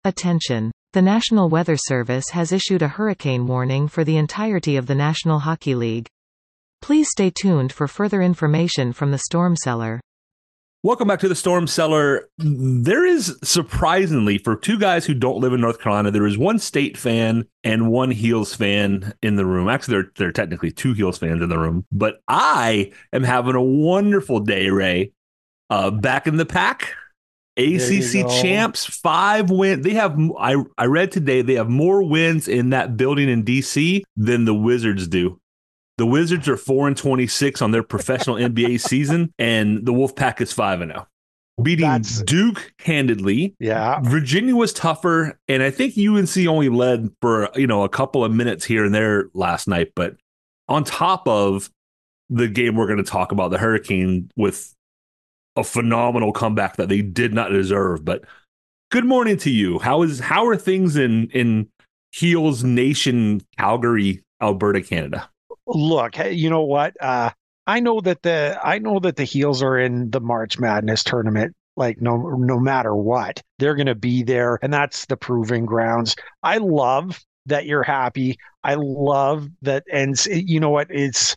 Attention! The National Weather Service has issued a hurricane warning for the entirety of the National Hockey League. Please stay tuned for further information from the Storm Cellar. Welcome back to the Storm Cellar. There is, surprisingly, for two guys who don't live in North Carolina, there is one State fan and one Heels fan in the room. Actually, there are technically two Heels fans in the room. But I am having a wonderful day, Ray. Back in the pack. ACC champs, 5 wins. They have, I read today, they have more wins in that building in D.C. than the Wizards do. The Wizards are 4-26 on their professional NBA season, and the Wolfpack is 5-0, beating Duke handedly. Yeah, Virginia was tougher, and I think UNC only led for a couple of minutes here and there last night. But on top of the game, we're going to talk about the Hurricane with a phenomenal comeback that they did not deserve. But good morning to you. How are things in Heels Nation, Calgary, Alberta, Canada? Look, you know what? I know that the Heels are in the March Madness tournament. Like no matter what, they're going to be there, and that's the proving grounds. I love that you're happy. I love that, and you know what? It's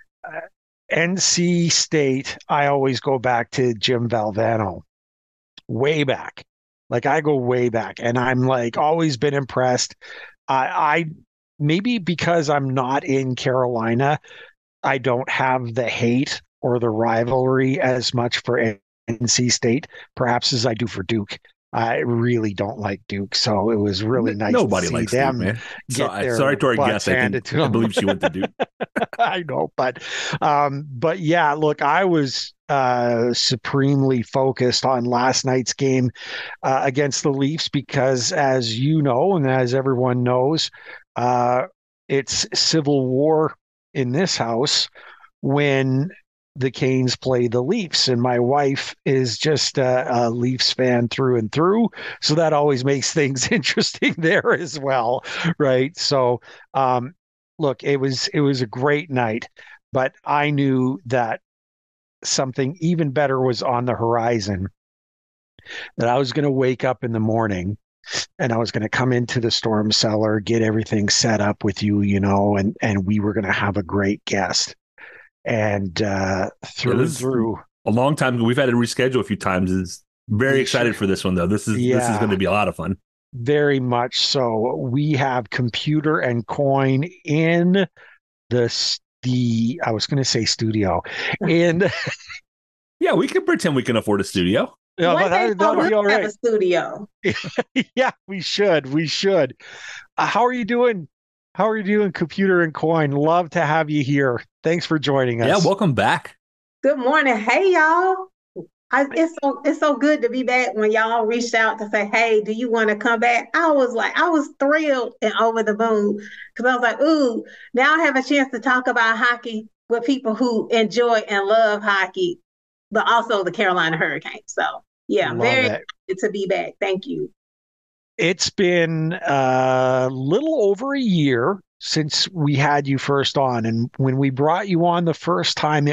NC State. I always go back to Jim Valvano, way back. Like I go way back, and I'm like always been impressed. I maybe because I'm not in Carolina, I don't have the hate or the rivalry as much for NC State, perhaps as I do for Duke. I really don't like Duke, so it was really nice Nobody to see likes them. Duke, man. Sorry to our guest. I believe she went to Duke. I know, but yeah, look, I was supremely focused on last night's game against the Leafs because, as you know, and as everyone knows, it's civil war in this house when the Canes play the Leafs, and my wife is just a Leafs fan through and through, so that always makes things interesting there as well, right? So look, it was a great night, but I knew that something even better was on the horizon, that I was going to wake up in the morning and I was going to come into the Storm Cellar, get everything set up with you, and we were going to have a great guest. And through a long time, we've had to reschedule a few times. Is very excited for this one though. This is going to be a lot of fun. Very much so. We have Computer and Coin in the I was going to say studio, and yeah, we can pretend we can afford a studio. Yeah, that'll be all right. Have a studio. Yeah, we should. How are you doing? How are you doing, Computer and Coin? Love to have you here. Thanks for joining us. Yeah, welcome back. Good morning. Hey, y'all. It's so good to be back. When y'all reached out to say, hey, do you want to come back? I was thrilled and over the moon because I was like, ooh, now I have a chance to talk about hockey with people who enjoy and love hockey, but also the Carolina Hurricanes. So yeah, very excited to be back. Thank you. It's been a little over a year since we had you first on. And when we brought you on the first time,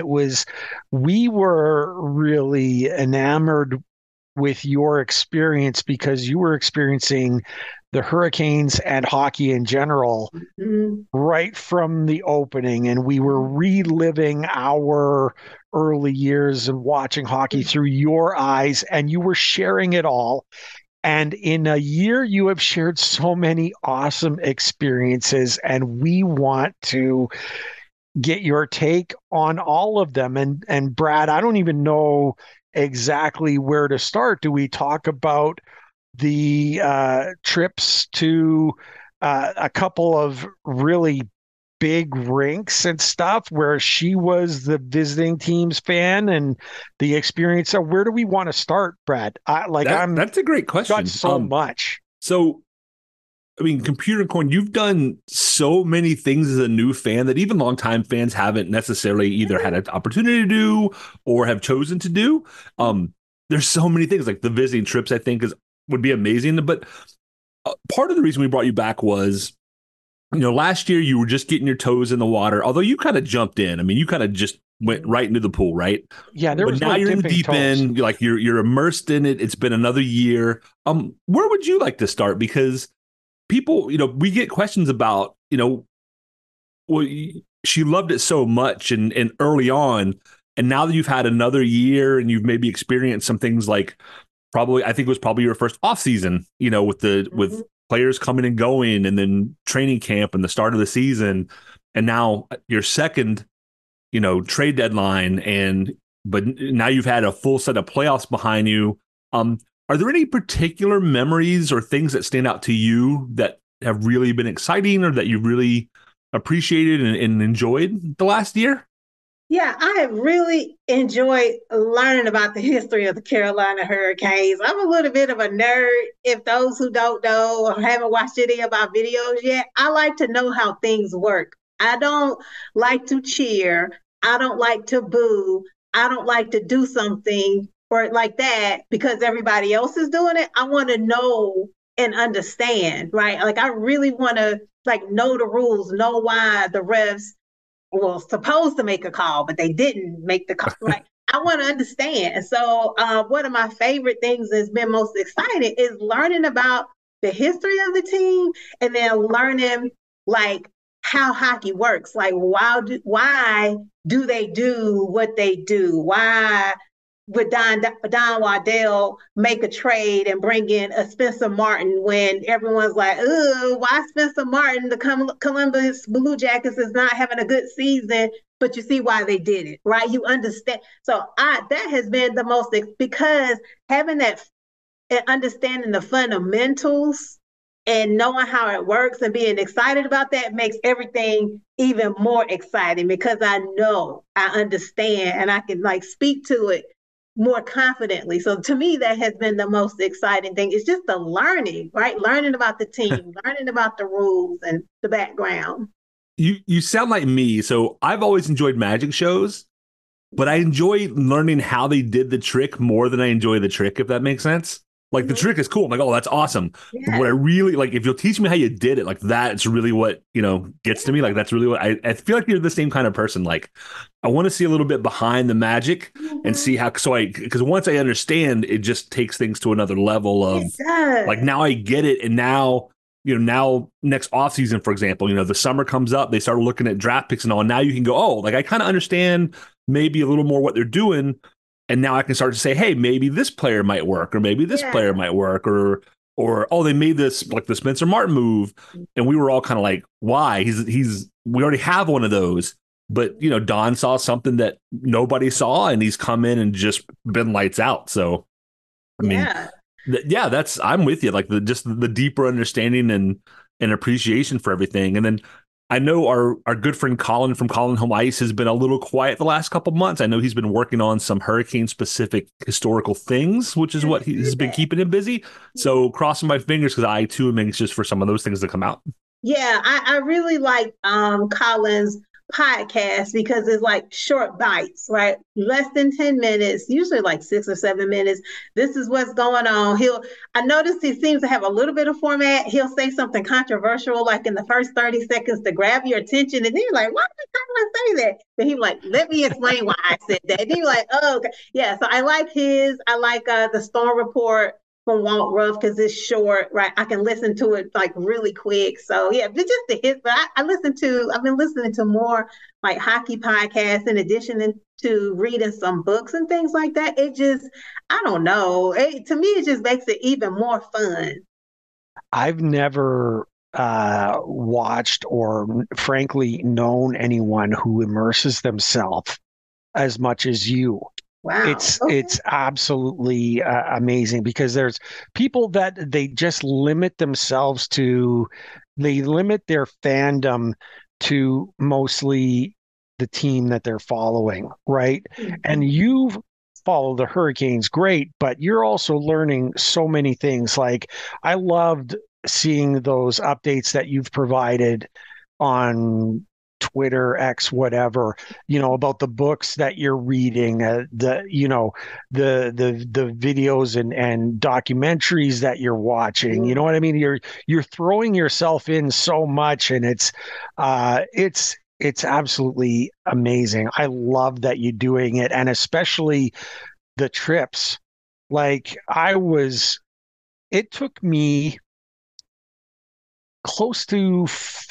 we were really enamored with your experience because you were experiencing the Hurricanes and hockey in general right from the opening. And we were reliving our early years and watching hockey through your eyes, and you were sharing it all. And in a year, you have shared so many awesome experiences, and we want to get your take on all of them. And Brad, I don't even know exactly where to start. Do we talk about the trips to a couple of really big rinks and stuff where she was the visiting team's fan and the experience? So where do we want to start, Brad? That's a great question. Got so much. So, I mean, Computer and Coin, you've done so many things as a new fan that even longtime fans haven't necessarily either had an opportunity to do or have chosen to do. There's so many things, like the visiting trips, I think would be amazing. But part of the reason we brought you back was, last year you were just getting your toes in the water, although you kind of jumped in. I mean, you kind of just went right into the pool, right? Yeah, there But was now no you're in the dipping deep toes. end. You're immersed in it. It's been another year. Where would you like to start? Because people, we get questions about, well, she loved it so much and early on, and now that you've had another year and you've maybe experienced some things like probably, I think it was probably your first off season, with players coming and going, and then training camp and the start of the season, and now your second, trade deadline, but now you've had a full set of playoffs behind you. Are there any particular memories or things that stand out to you that have really been exciting or that you really appreciated and enjoyed the last year? Yeah, I have really enjoyed learning about the history of the Carolina Hurricanes. I'm a little bit of a nerd. If those who don't know or haven't watched any of our videos yet, I like to know how things work. I don't like to cheer. I don't like to boo. I don't like to do something or like that because everybody else is doing it. I want to know and understand, right? Like I really want to know the rules, know why the refs were supposed to make a call, but they didn't make the call. Like I want to understand. And so one of my favorite things that's been most exciting is learning about the history of the team and then learning like how hockey works. Like why do they do what they do? Why would Don Waddell make a trade and bring in a Spencer Martin when everyone's like, oh, why Spencer Martin? The Columbus Blue Jackets is not having a good season, but you see why they did it, right? You understand. So that has been the most, because having that and understanding the fundamentals and knowing how it works and being excited about that makes everything even more exciting because I know, I understand, and I can speak to it more confidently. So to me, that has been the most exciting thing. It's just the learning, right? Learning about the team, learning about the rules and the background. You sound like me. So I've always enjoyed magic shows, but I enjoy learning how they did the trick more than I enjoy the trick, if that makes sense. Like the trick is cool. I'm like, oh, that's awesome. Yeah. What I really like, if you'll teach me how you did it, like that's really what, gets to me. Like that's really what I feel like you're the same kind of person. Like I want to see a little bit behind the magic and see how, because once I understand, it just takes things to another level of like, now I get it. And now, now next offseason, for example, the summer comes up, they start looking at draft picks and all. And now you can go, oh, like I kind of understand maybe a little more what they're doing. And now I can start to say, hey, maybe this player might work, or maybe this player might work, or oh, they made this like the Spencer Martin move, and we were all kind of like, why? We already have one of those, but Don saw something that nobody saw, and he's come in and just been lights out. So, I mean, that's I'm with you. Like the deeper understanding and appreciation for everything, and then. I know our good friend Colin from Colin Home Ice has been a little quiet the last couple of months. I know he's been working on some hurricane-specific historical things, which is what has been keeping him busy. So crossing my fingers because I, too, am anxious for some of those things to come out. Yeah, I really like Colin's podcast because it's like short bites, right? Less than 10 minutes, usually like 6 or 7 minutes. This is what's going on. I noticed he seems to have a little bit of format. He'll say something controversial like in the first 30 seconds to grab your attention. And then you're like, why did I say that? Then he's like, let me explain why I said that. And then you're like, oh, okay. Yeah, so I like I like the Storm Report from Walt Ruff because it's short, right? I can listen to it like really quick. So yeah, but just the hits. But I've been listening to more like hockey podcasts in addition to reading some books and things like that. It just, I don't know. To me, it just makes it even more fun. I've never watched or frankly known anyone who immerses themselves as much as you. Wow. It's absolutely amazing because there's people that they just limit themselves to, they limit their fandom to mostly the team that they're following, right? Mm-hmm. And you follow the Hurricanes, great, but you're also learning so many things. Like I loved seeing those updates that you've provided on Twitter, X, whatever, about the books that you're reading, the videos and documentaries that you're watching. You know what I mean? You're throwing yourself in so much, and it's it's absolutely amazing. I love that you're doing it, and especially the trips. Like it took me close to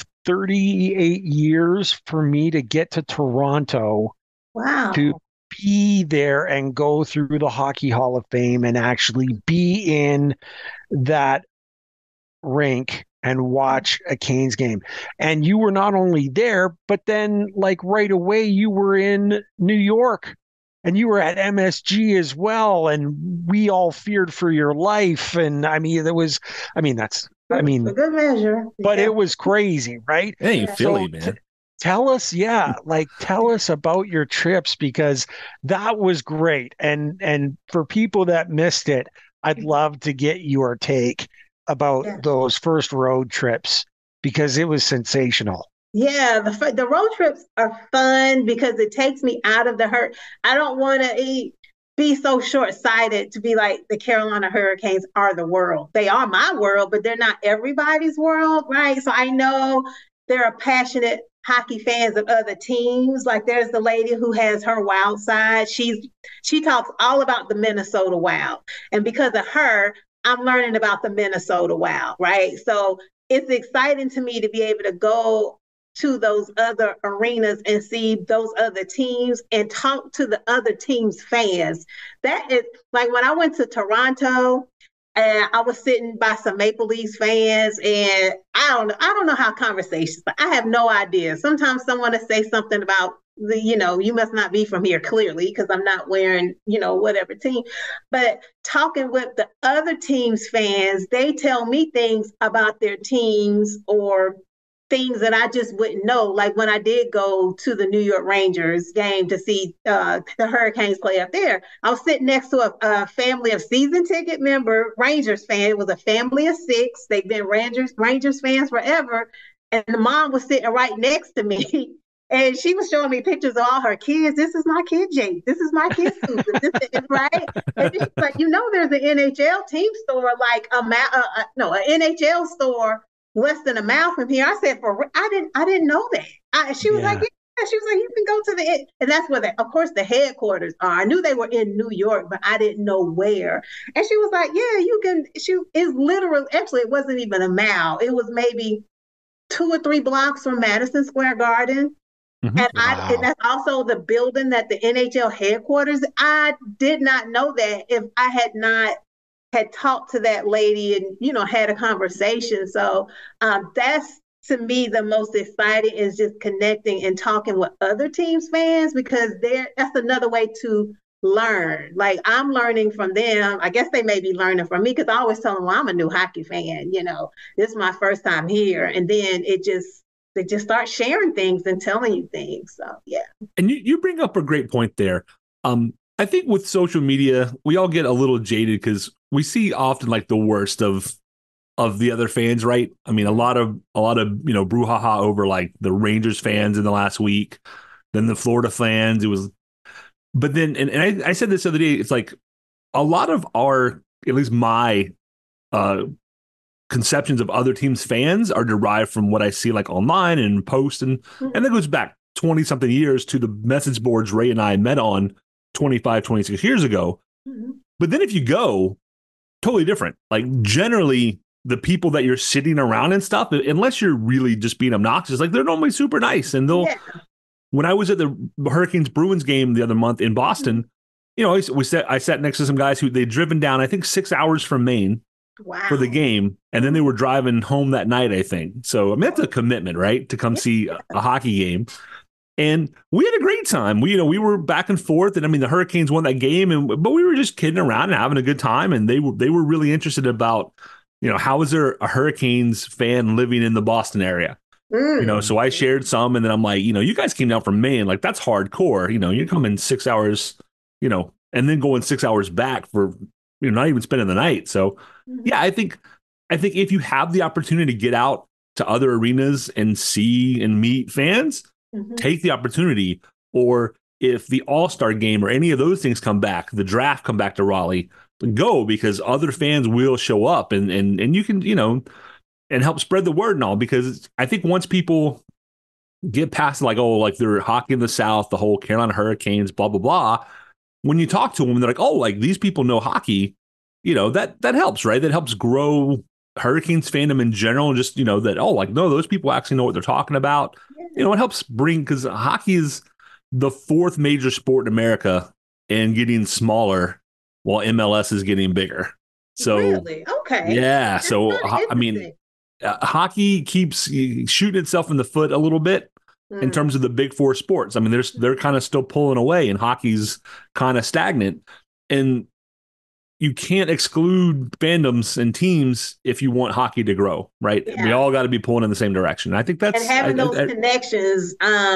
38 years for me to get to Toronto to Wow. be there and go through the Hockey Hall of Fame and actually be in that rink and watch a Canes game. And you were not only there, but then like right away you were in New York and you were at MSG as well. And we all feared for your life. And I mean, I For mean, good measure. but Yeah. it was crazy, right? It ain't Yeah. Philly, So man. tell us, yeah, like tell us about your trips because that was great. And for people that missed it, I'd love to get your take about Yeah. those first road trips because it was sensational. Yeah, the road trips are fun because it takes me out of the hurt. I don't want to be so short-sighted to be like the Carolina Hurricanes are the world. They are my world, but they're not everybody's world, right? So I know there are passionate hockey fans of other teams. Like there's the lady who has her Wild side. She talks all about the Minnesota Wild, and because of her, I'm learning about the Minnesota Wild, right? So it's exciting to me to be able to go to those other arenas and see those other teams and talk to the other teams' fans. That is like when I went to Toronto and I was sitting by some Maple Leafs fans and I don't know how conversations, I have no idea. Sometimes someone will say something about you must not be from here clearly because I'm not wearing, whatever team. But talking with the other teams' fans, they tell me things about their teams or things that I just wouldn't know. Like when I did go to the New York Rangers game to see the Hurricanes play up there, I was sitting next to a family of season ticket member Rangers fan. It was a family of six. They've been Rangers fans forever. And the mom was sitting right next to me. And she was showing me pictures of all her kids. This is my kid, Jake. This is my kid, Susan. This is right. And she's like, there's an NHL team store, like an NHL store less than a mile from here. I said, I didn't know that. She was like, Yeah. yeah. She was like, you can go to and that's where of course the headquarters are. I knew they were in New York, but I didn't know where. And she was like, yeah, you can. Is literally, actually, it wasn't even a mile. It was maybe 2 or 3 blocks from Madison Square Garden. Mhm. Wow. And that's also the building that the NHL headquarters. I did not know that if I had not had talked to that lady and had a conversation. So that's to me the most exciting is just connecting and talking with other teams fans because that's another way to learn. Like I'm learning from them. I guess they may be learning from me because I always tell them, well, I'm a new hockey fan. This is my first time here, and then they just start sharing things and telling you things. So yeah. And you bring up a great point there. I think with social media, we all get a little jaded because we see often like the worst of the other fans, right? I mean, a lot of brouhaha over like the Rangers fans in the last week, then the Florida fans. But then, and I said this the other day, it's like a lot of at least my conceptions of other teams' fans are derived from what I see like online and post, and that goes back 20 something years to the message boards Ray and I met on 25, 26 years ago. Mm-hmm. But then if you go, totally different. Like generally the people that you're sitting around and stuff, unless you're really just being obnoxious, like they're normally super nice. And when I was at the Hurricanes Bruins game the other month in Boston, I sat next to some guys who they'd driven down, I think 6 hours from Maine for the game. And then they were driving home that night, I think. So I mean, that's a commitment, right? To come see a hockey game. And we had a great time. We were back and forth, and I mean the Hurricanes won that game, but we were just kidding around and having a good time. And they were really interested about, how is there a Hurricanes fan living in the Boston area? So I shared some, and then I'm like, you guys came down from Maine, like that's hardcore. You're coming 6 hours, and then going 6 hours back for not even spending the night. So yeah, I think if you have the opportunity to get out to other arenas and see and meet fans. Take the opportunity. Or if the All-Star game or any of those things come back, the draft come back to Raleigh, go, because other fans will show up and you can, and help spread the word and all, because I think once people get past like, oh, like they're hockey in the South, the whole Carolina Hurricanes, blah, blah, blah. When you talk to them, they're like, oh, like these people know hockey, that helps, right? That helps grow Hurricanes fandom in general. And just, that, oh, like, no, those people actually know what they're talking about. It helps bring, because hockey is the fourth major sport in America and getting smaller while MLS is getting bigger. So, really? Okay. Yeah. That's So, kinda I mean, interesting. hockey keeps shooting itself in the foot a little bit in terms of the big four sports. I mean, they're kind of still pulling away, and hockey's kind of stagnant. And you can't exclude fandoms and teams if you want hockey to grow, right? Yeah. We all got to be pulling in the same direction. I think that's And having those connections,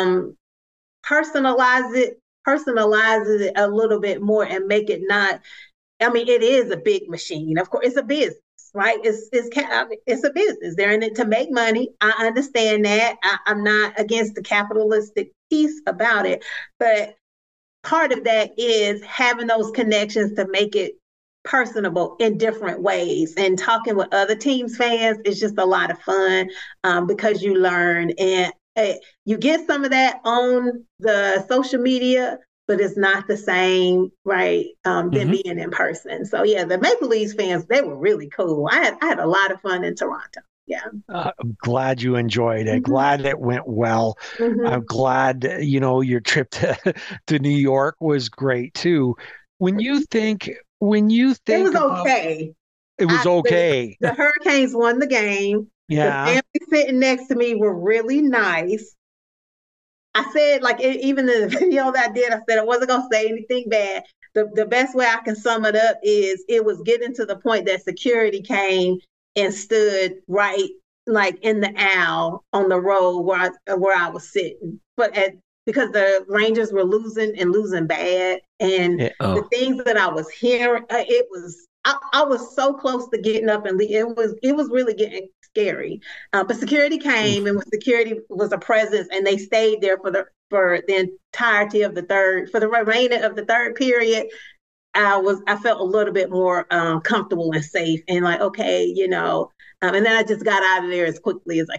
personalizes it a little bit more and make it not. I mean, it is a big machine. Of course, it's a business, right? It's a business. They're in it to make money. I understand that. I'm not against the capitalistic piece about it, but part of that is having those connections to make it personable in different ways. And talking with other teams fans is just a lot of fun, because you learn, and you get some of that on the social media, but it's not the same, right? Than being in person. So yeah, the Maple Leafs fans, they were really cool. I had a lot of fun in Toronto. Yeah. I'm glad you enjoyed it. Glad it went well. I'm glad, your trip to New York was great too. When you think it was okay. It was okay. The Hurricanes won the game. Yeah. The family sitting next to me were really nice. I said, like, even in the video that I did, I said I wasn't going to say anything bad. The best way I can sum it up is it was getting to the point that security came and stood right, like in the aisle on the road where I was sitting. But because the Rangers were losing bad, and the things that I was hearing, I was so close to getting up and leave. It was really getting scary. But security came, and security was a presence, and they stayed there for the entirety of for the remainder of the third period. I felt a little bit more comfortable and safe, and like, okay, and then I just got out of there as quickly as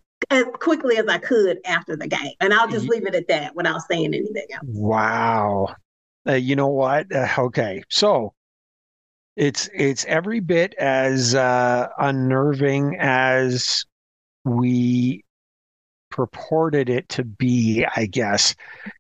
I could after the game. And I'll just leave it at that without saying anything else. Wow. You know what? Okay. So it's every bit as unnerving as we purported it to be, I guess.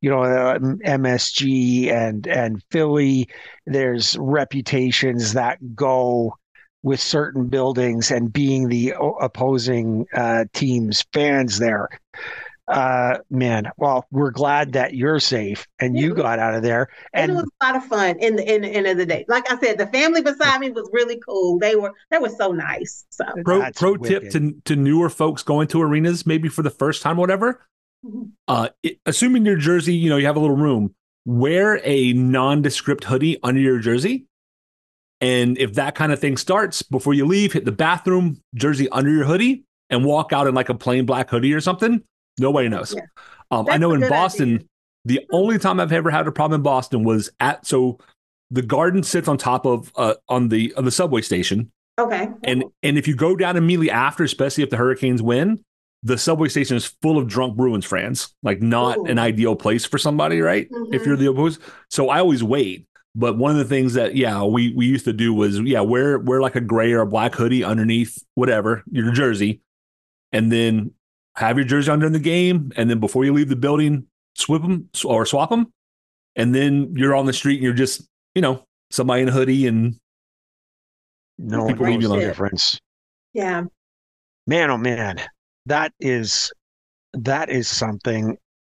MSG and Philly, there's reputations that go with certain buildings and being the opposing team's fans there. Man, well, we're glad that you're safe and you got out of there. And it was a lot of fun in the end of the day. Like I said, the family beside me was really cool. They were so nice. So pro tip to newer folks going to arenas, maybe for the first time, whatever. Assuming your jersey, you have a little room, wear a nondescript hoodie under your jersey. And if that kind of thing starts, before you leave, hit the bathroom, jersey under your hoodie, and walk out in like a plain black hoodie or something. Nobody knows. Yeah. I know in Boston, idea. The only time I've ever had a problem in Boston was so the Garden sits on top of on the subway station. Okay. And if you go down immediately after, especially if the Hurricanes win, the subway station is full of drunk Bruins fans. Like not an ideal place for somebody, right? If you're the opposed. So I always wait. But one of the things that, we used to do was, wear like a gray or a black hoodie underneath whatever, your jersey, and then have your jersey under in the game. And then before you leave the building, swap them. And then you're on the street and you're just, somebody in a hoodie and no one knows the difference. Yeah. Man, oh man, that is something.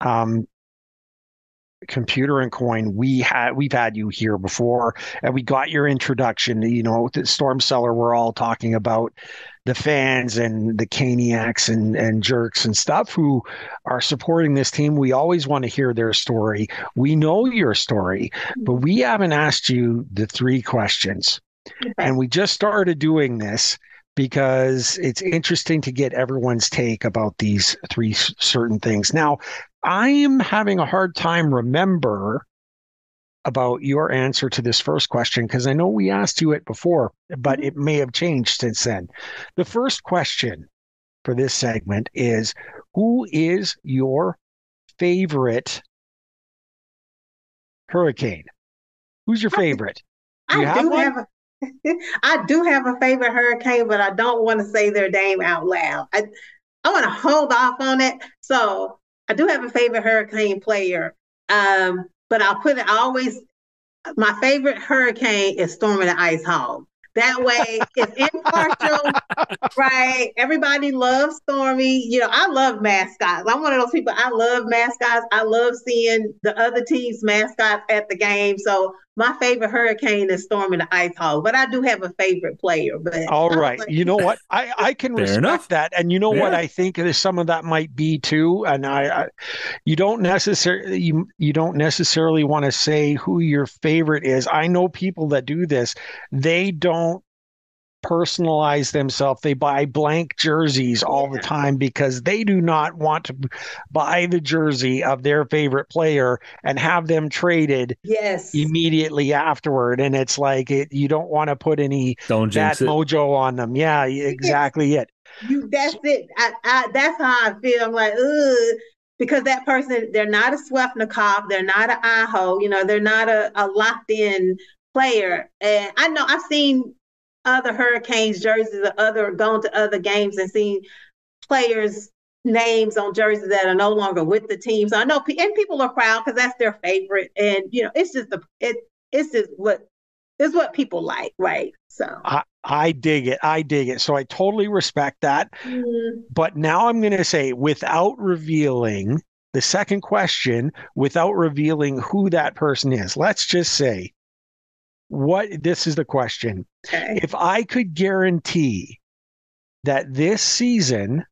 Computer and Coin, we've had you here before, and we got your introduction. The Storm Cellar, we're all talking about the fans and the Caniacs and jerks and stuff who are supporting this team. We always want to hear their story. We know your story, but we haven't asked you the 3 questions. Okay. And we just started doing this because it's interesting to get everyone's take about these 3 certain things. Now, I am having a hard time remember about your answer to this first question because I know we asked you it before, but it may have changed since then. The first question for this segment is, Who is your favorite Hurricane? Who's your favorite? Do you have one? I do have a favorite Hurricane, but I don't want to say their name out loud. I want to hold off on it. So I do have a favorite Hurricane player. But my favorite Hurricane is Stormy the Ice Hog. That way it's impartial, right? Everybody loves Stormy. I love mascots. I'm one of those people. I love mascots. I love seeing the other team's mascots at the game. So my favorite Hurricane is Stormy the Ice Hog. But I do have a favorite player. But all right. You know what? I can respect that. And you know what I think some of that might be too. And you don't necessarily want to say who your favorite is. I know people that do this. They don't personalize themselves. They buy blank jerseys all the time because they do not want to buy the jersey of their favorite player and have them traded immediately afterward. And it's like you don't want to put any bad mojo on them. Yeah, exactly it. That's it. That's how I feel. I'm like, ugh. Because that person, they're not a Svechnikov, they're not an Aho, they're not a locked-in player. And I know I've seen other Hurricanes jerseys or gone to other games and seen players' names on jerseys that are no longer with the team. So I know, and people are proud because that's their favorite. And it's just what people like, right? So I dig it. So I totally respect that. But now I'm going to say, without revealing the second question, without revealing who that person is, let's just say, this is the question. Okay. If I could guarantee that this season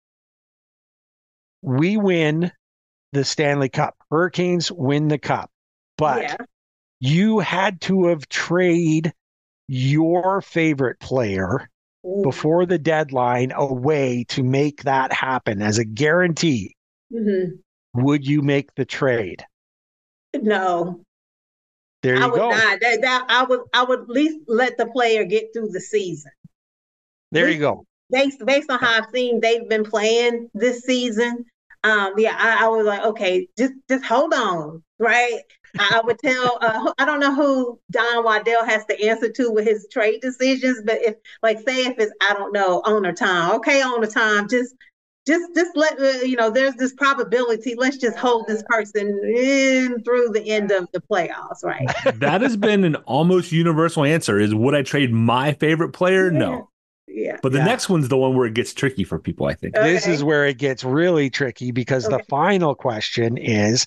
we win the Stanley Cup, Hurricanes win the Cup, but you had to have traded your favorite player before the deadline away to make that happen as a guarantee, would you make the trade? No. There you go. I would at least let the player get through the season. There you go. Based on how I've seen they've been playing this season, I was like, okay, just hold on, right? I would tell. I don't know who Don Waddell has to answer to with his trade decisions, but if it's I don't know, owner time. Okay, owner time. Just let there's this probability. Let's just hold this person in through the end of the playoffs, right? That has been an almost universal answer. Is would I trade my favorite player? No. Yeah. But the next one's the one where it gets tricky for people, I think. This is where it gets really tricky because the final question is,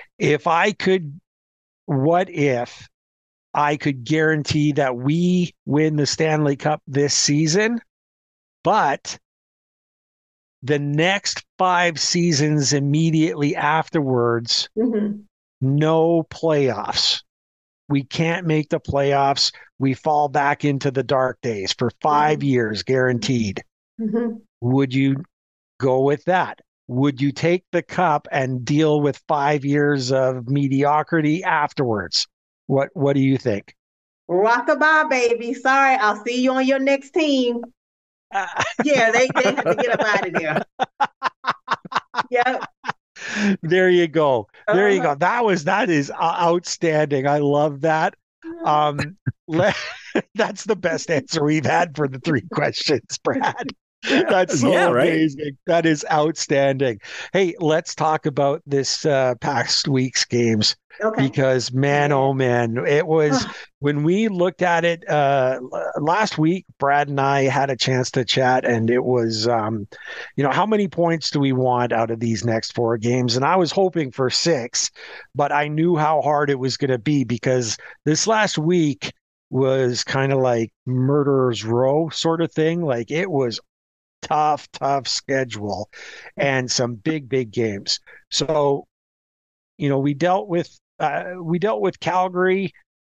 what if I could guarantee that we win the Stanley Cup this season, but the next 5 seasons immediately afterwards, no playoffs. We can't make the playoffs. We fall back into the dark days for 5 years, guaranteed. Would you go with that? Would you take the cup and deal with 5 years of mediocrity afterwards? What do you think? Rockabye, baby. Sorry, I'll see you on your next team. They have to get up out of there. Yep. There you go. There you go. That is outstanding. I love that. That's the best answer we've had for the 3 questions, Brad. That's so amazing. Right? That is outstanding. Hey, let's talk about this past week's games. Okay. Because oh man, it was when we looked at it last week, Brad and I had a chance to chat, and it was, how many points do we want out of these next 4 games? And I was hoping for 6, but I knew how hard it was going to be because this last week was kind of like murderer's row sort of thing. Like it was tough schedule and some big games. So, we dealt with Calgary.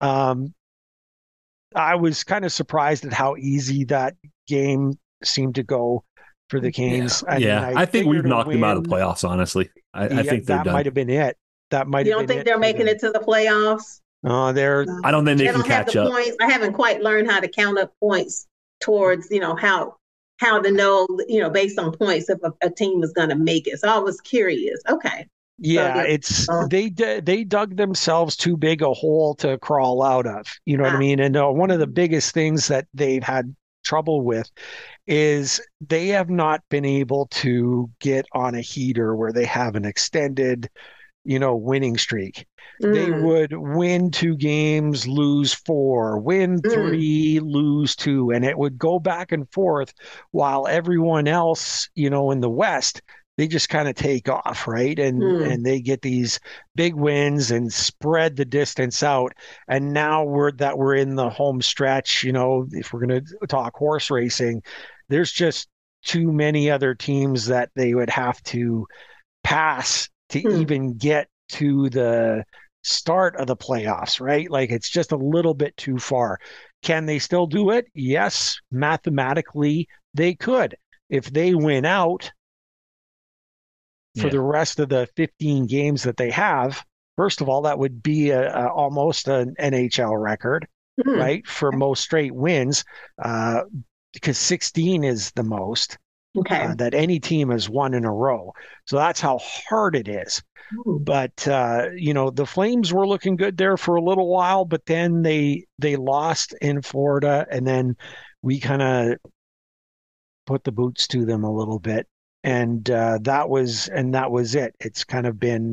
I was kind of surprised at how easy that game seemed to go for the Canes. I think we've knocked them out of the playoffs, honestly. I think that might have been it. You don't think they're making it to the playoffs? I don't think they can catch up. Points. I haven't quite learned how to count up points towards, how how to know, based on points if a team is going to make it. So I was curious. Okay. Yeah, So they dug themselves too big a hole to crawl out of. You know what I mean? And one of the biggest things that they've had trouble with is they have not been able to get on a heater where they have an extended, winning streak. They would win 2 games, lose 4, win 3, lose 2, and it would go back and forth while everyone else, in the West, they just kind of take off, right? And they get these big wins and spread the distance out. And now we're in the home stretch, if we're going to talk horse racing, there's just too many other teams that they would have to pass to even get to the start of the playoffs, right? Like it's just a little bit too far. Can they still do it? Yes, mathematically they could. If they win out for the rest of the 15 games that they have, first of all, that would be almost an NHL record, right? For most straight wins, because 16 is the most that any team has won in a row. So that's how hard it is. But the Flames were looking good there for a little while, but then they lost in Florida, and then we kind of put the boots to them a little bit, and that was it. It's kind of been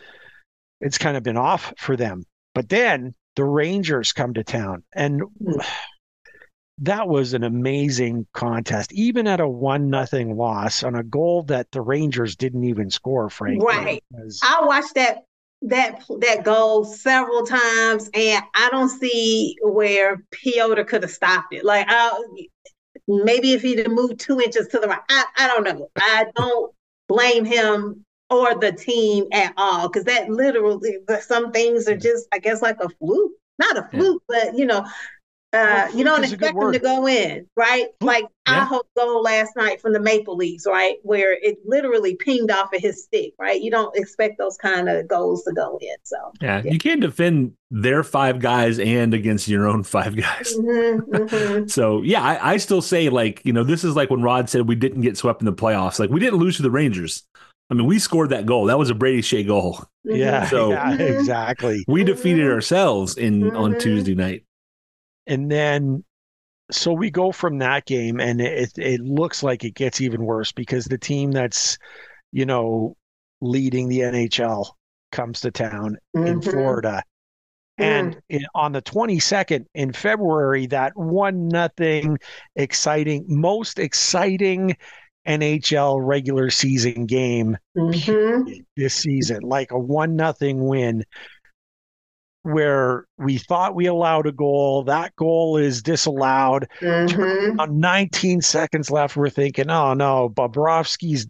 off for them. But then the Rangers come to town, and that was an amazing contest, even at a 1-0 loss on a goal that the Rangers didn't even score, frankly. Right. I watched that goal several times, and I don't see where Piotr could have stopped it. Like, maybe if he'd have moved 2 inches to the right, I don't know. I don't blame him or the team at all, because that literally, some things are just, I guess, like a fluke. Not a fluke, but you don't expect them to go in, right? Like Aho's goal last night from the Maple Leafs, right? Where it literally pinged off of his stick, right? You don't expect those kind of goals to go in. So you can't defend their 5 guys and against your own 5 guys. So I still say, like, this is like when Rod said we didn't get swept in the playoffs. Like, we didn't lose to the Rangers. I mean, we scored that goal. That was a Brady Shea goal. Exactly. We defeated ourselves on Tuesday night. And then, so we go from that game, and it looks like it gets even worse because the team that's, leading the NHL comes to town in Florida. And on the 22nd in February, that 1-0 most exciting NHL regular season game this season, like a 1-0 win, where we thought we allowed a goal. That goal is disallowed. 19 seconds left. We're thinking, oh no, Bobrovsky'd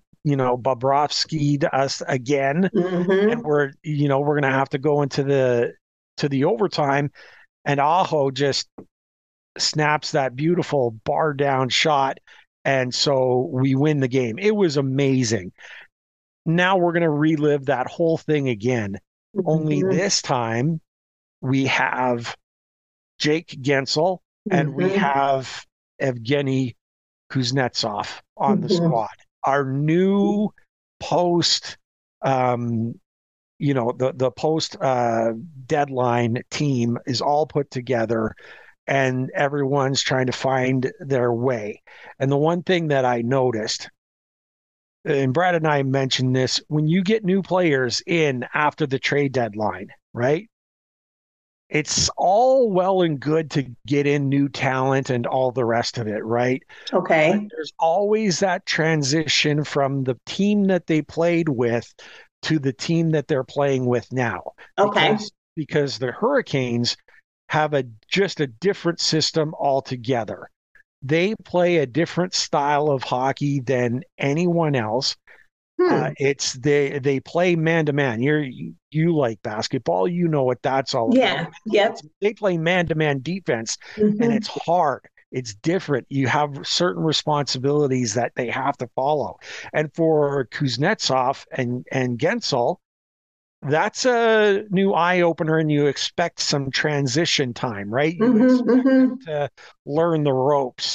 us again. And we're going to have to go into the overtime. And Aho just snaps that beautiful bar down shot. And so we win the game. It was amazing. Now we're going to relive that whole thing again. Only this time, we have Jake Guentzel and we have Evgeny Kuznetsov on the squad. Our new post, the post deadline team is all put together, and everyone's trying to find their way. And the one thing that I noticed, and Brad and I mentioned this, when you get new players in after the trade deadline, right? It's all well and good to get in new talent and all the rest of it, right? Okay. But there's always that transition from the team that they played with to the team that they're playing with now. Okay. Because the Hurricanes have just a different system altogether. They play a different style of hockey than anyone else. It's they play man to man. You like basketball, you know what that's all about. Yep. They play man to man defense, and it's hard. It's different. You have certain responsibilities that they have to follow. And for Kuznetsov and Guentzel, that's a new eye opener, and you expect some transition time, right? You expect them to learn the ropes.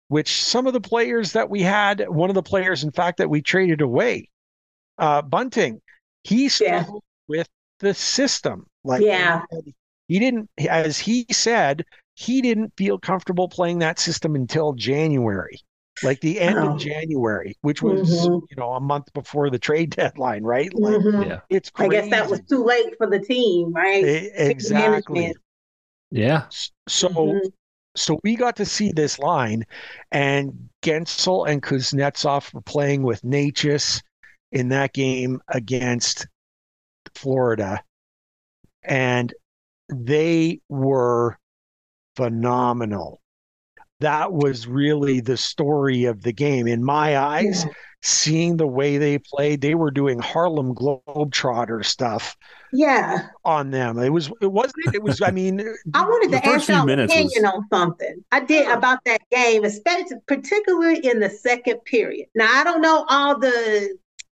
which some of the players that we had, one of the players, in fact, that we traded away, Bunting, he struggled with the system. Like, he didn't, as he said, he didn't feel comfortable playing that system until January, like the end of January, which was, a month before the trade deadline, right? Like, it's crazy. I guess that was too late for the team, right? Exactly. Yeah. So we got to see this line, and Gensel and Kuznetsov were playing with Necas in that game against Florida, and they were phenomenal. That was really the story of the game. In my eyes, seeing the way they played, they were doing Harlem Globetrotter stuff. On them. It was, I mean, I wanted to ask y'all opinion on something. I did about that game, especially particularly in the second period. Now, I don't know all the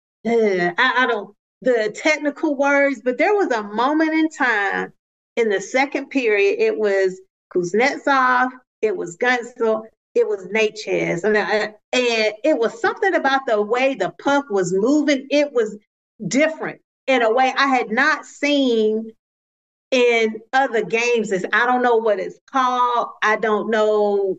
the technical words, but there was a moment in time in the second period. It was Kuznetsov, it was Gunsel, it was Necas, and it was something about the way the puck was moving. It was different in a way I had not seen in other games. I don't know what it's called. I don't know.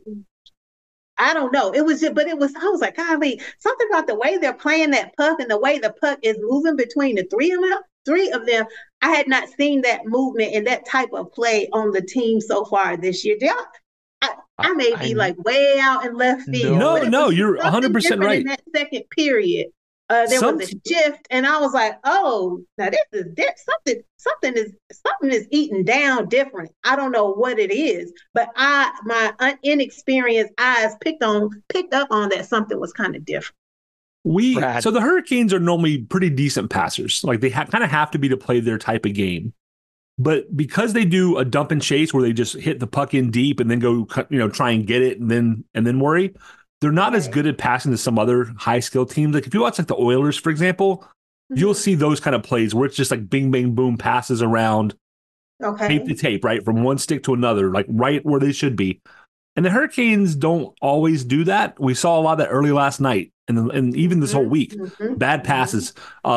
It was just, but it was, I was like, golly, something about the way they're playing that puck and the way the puck is moving between the three of them. I had not seen that movement and that type of play on the team so far this year. I may be like way out in left field. No, you're 100% right. In that second period, there was a shift, and I was like, "Oh, now something is eating down different. I don't know what it is, but my inexperienced eyes picked up on that something was kind of different." So the Hurricanes are normally pretty decent passers. Like they kind of have to be to play their type of game. But because they do a dump and chase where they just hit the puck in deep and then go, try and get it and then worry, they're not as good at passing as some other high skill teams. Like if you watch like the Oilers, for example, you'll see those kind of plays where it's just like bing, bang, boom, passes around, tape to tape, right, from one stick to another, like right where they should be. And the Hurricanes don't always do that. We saw a lot of that early last night and even this whole week. Bad passes.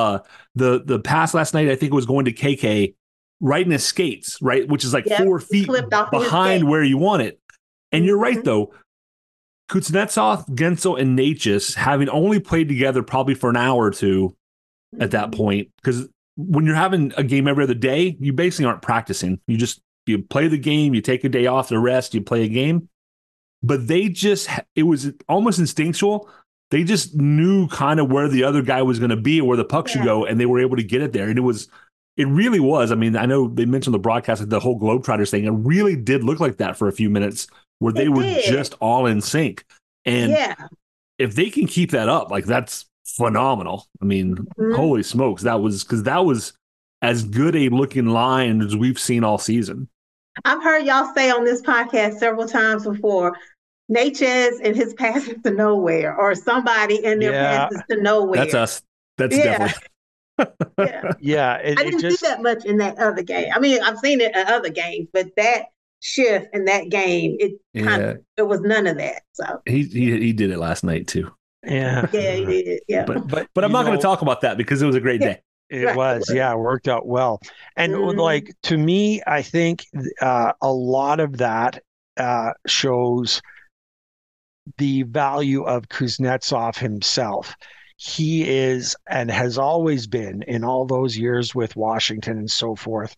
The pass last night, I think it was going to KK. Right in his skates, right, which is like 4 feet behind where you want it. And you're right, though. Kuznetsov, Gensel, and Necas, having only played together probably for an hour or two at that point, because when you're having a game every other day, you basically aren't practicing. You play the game, you take a day off to rest, you play a game. But it was almost instinctual. They just knew kind of where the other guy was going to be or where the puck should go, and they were able to get it there. And it really was. I mean, I know they mentioned the broadcast, like the whole Globetrotters thing. It really did look like that for a few minutes where they were just all in sync. And if they can keep that up, like that's phenomenal. I mean, holy smokes. That was as good a looking line as we've seen all season. I've heard y'all say on this podcast several times before, Necas and his passes to nowhere, or somebody and their passes to nowhere. That's us. That's definitely. I didn't see that much in that other game. I mean, I've seen it in other games, but that shift in that game, it was none of that. So he did it last night too. He did. Yeah, but I'm not going to talk about that because it was a great day. It was, it worked out well. And like to me, I think a lot of that shows the value of Kuznetsov himself. He is and has always been, in all those years with Washington and so forth,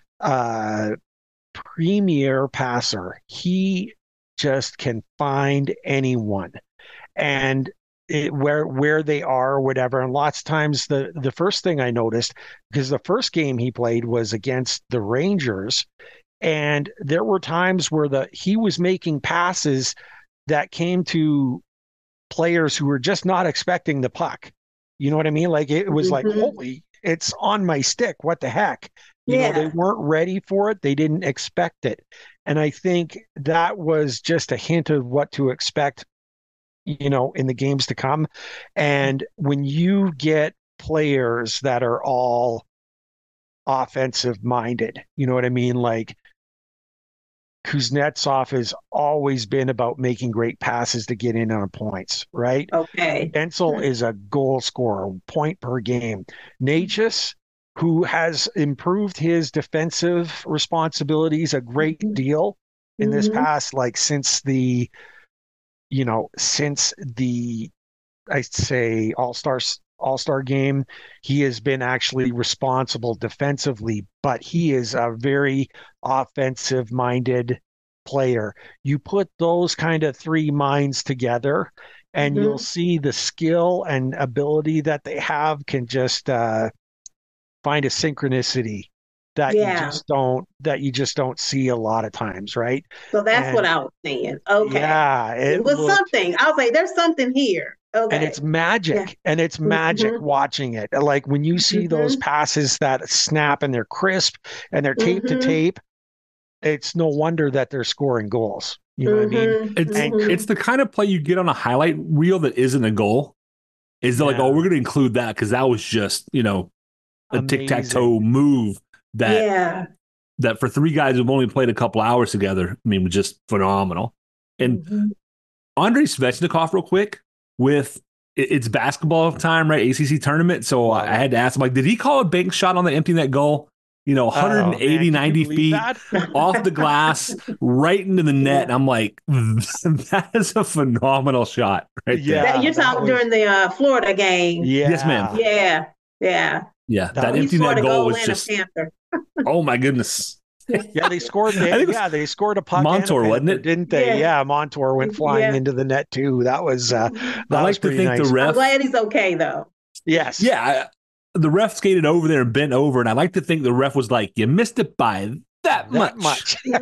premier passer. He just can find anyone and where they are or whatever. And lots of times the first thing I noticed, because the first game he played was against the Rangers, and there were times where he was making passes that came to players who were just not expecting the puck. You know what I mean? Like it was like, holy, it's on my stick. What the heck? You know, they weren't ready for it. They didn't expect it. And I think that was just a hint of what to expect, in the games to come. And when you get players that are all offensive minded, you know what I mean? Like Kuznetsov has always been about making great passes to get in on points, right? Okay. Guentzel is a goal scorer, point per game. Necas, who has improved his defensive responsibilities a great deal in this past, like since the I'd say all-star game, he has been actually responsible defensively, but he is a very offensive-minded player. You put those kind of three minds together, and you'll see the skill and ability that they have can just find a synchronicity that you just don't see a lot of times, right? So that's what I was saying. Okay. Yeah, it was something. I was like, there's something here. Okay. And it's magic. Yeah. And it's magic watching it. Like when you see those passes that snap and they're crisp and they're tape to tape, it's no wonder that they're scoring goals. You know what I mean? It's the kind of play you get on a highlight reel that isn't a goal. Is like, oh, we're going to include that because that was just, a tic-tac-toe move that for three guys who've only played a couple hours together, I mean, was just phenomenal. And Andrei Svechnikov, real quick, it's basketball time, right? ACC tournament. So I had to ask him, like, did he call a bank shot on the empty net goal? 180, 90 feet off the glass, right into the net. And I'm like, that is a phenomenal shot right there. You're talking during the Florida game. Yeah. Yes, ma'am. Yeah. That empty net goal was just, oh my goodness. Yeah, they scored. They scored a puck. Montour, wasn't it? Didn't they? Yeah, Montour went flying into the net too. That was. I like to think nice. the ref. I'm glad he's okay though. Yes. Yeah, the ref skated over there and bent over, and I like to think the ref was like, "You missed it by that much." He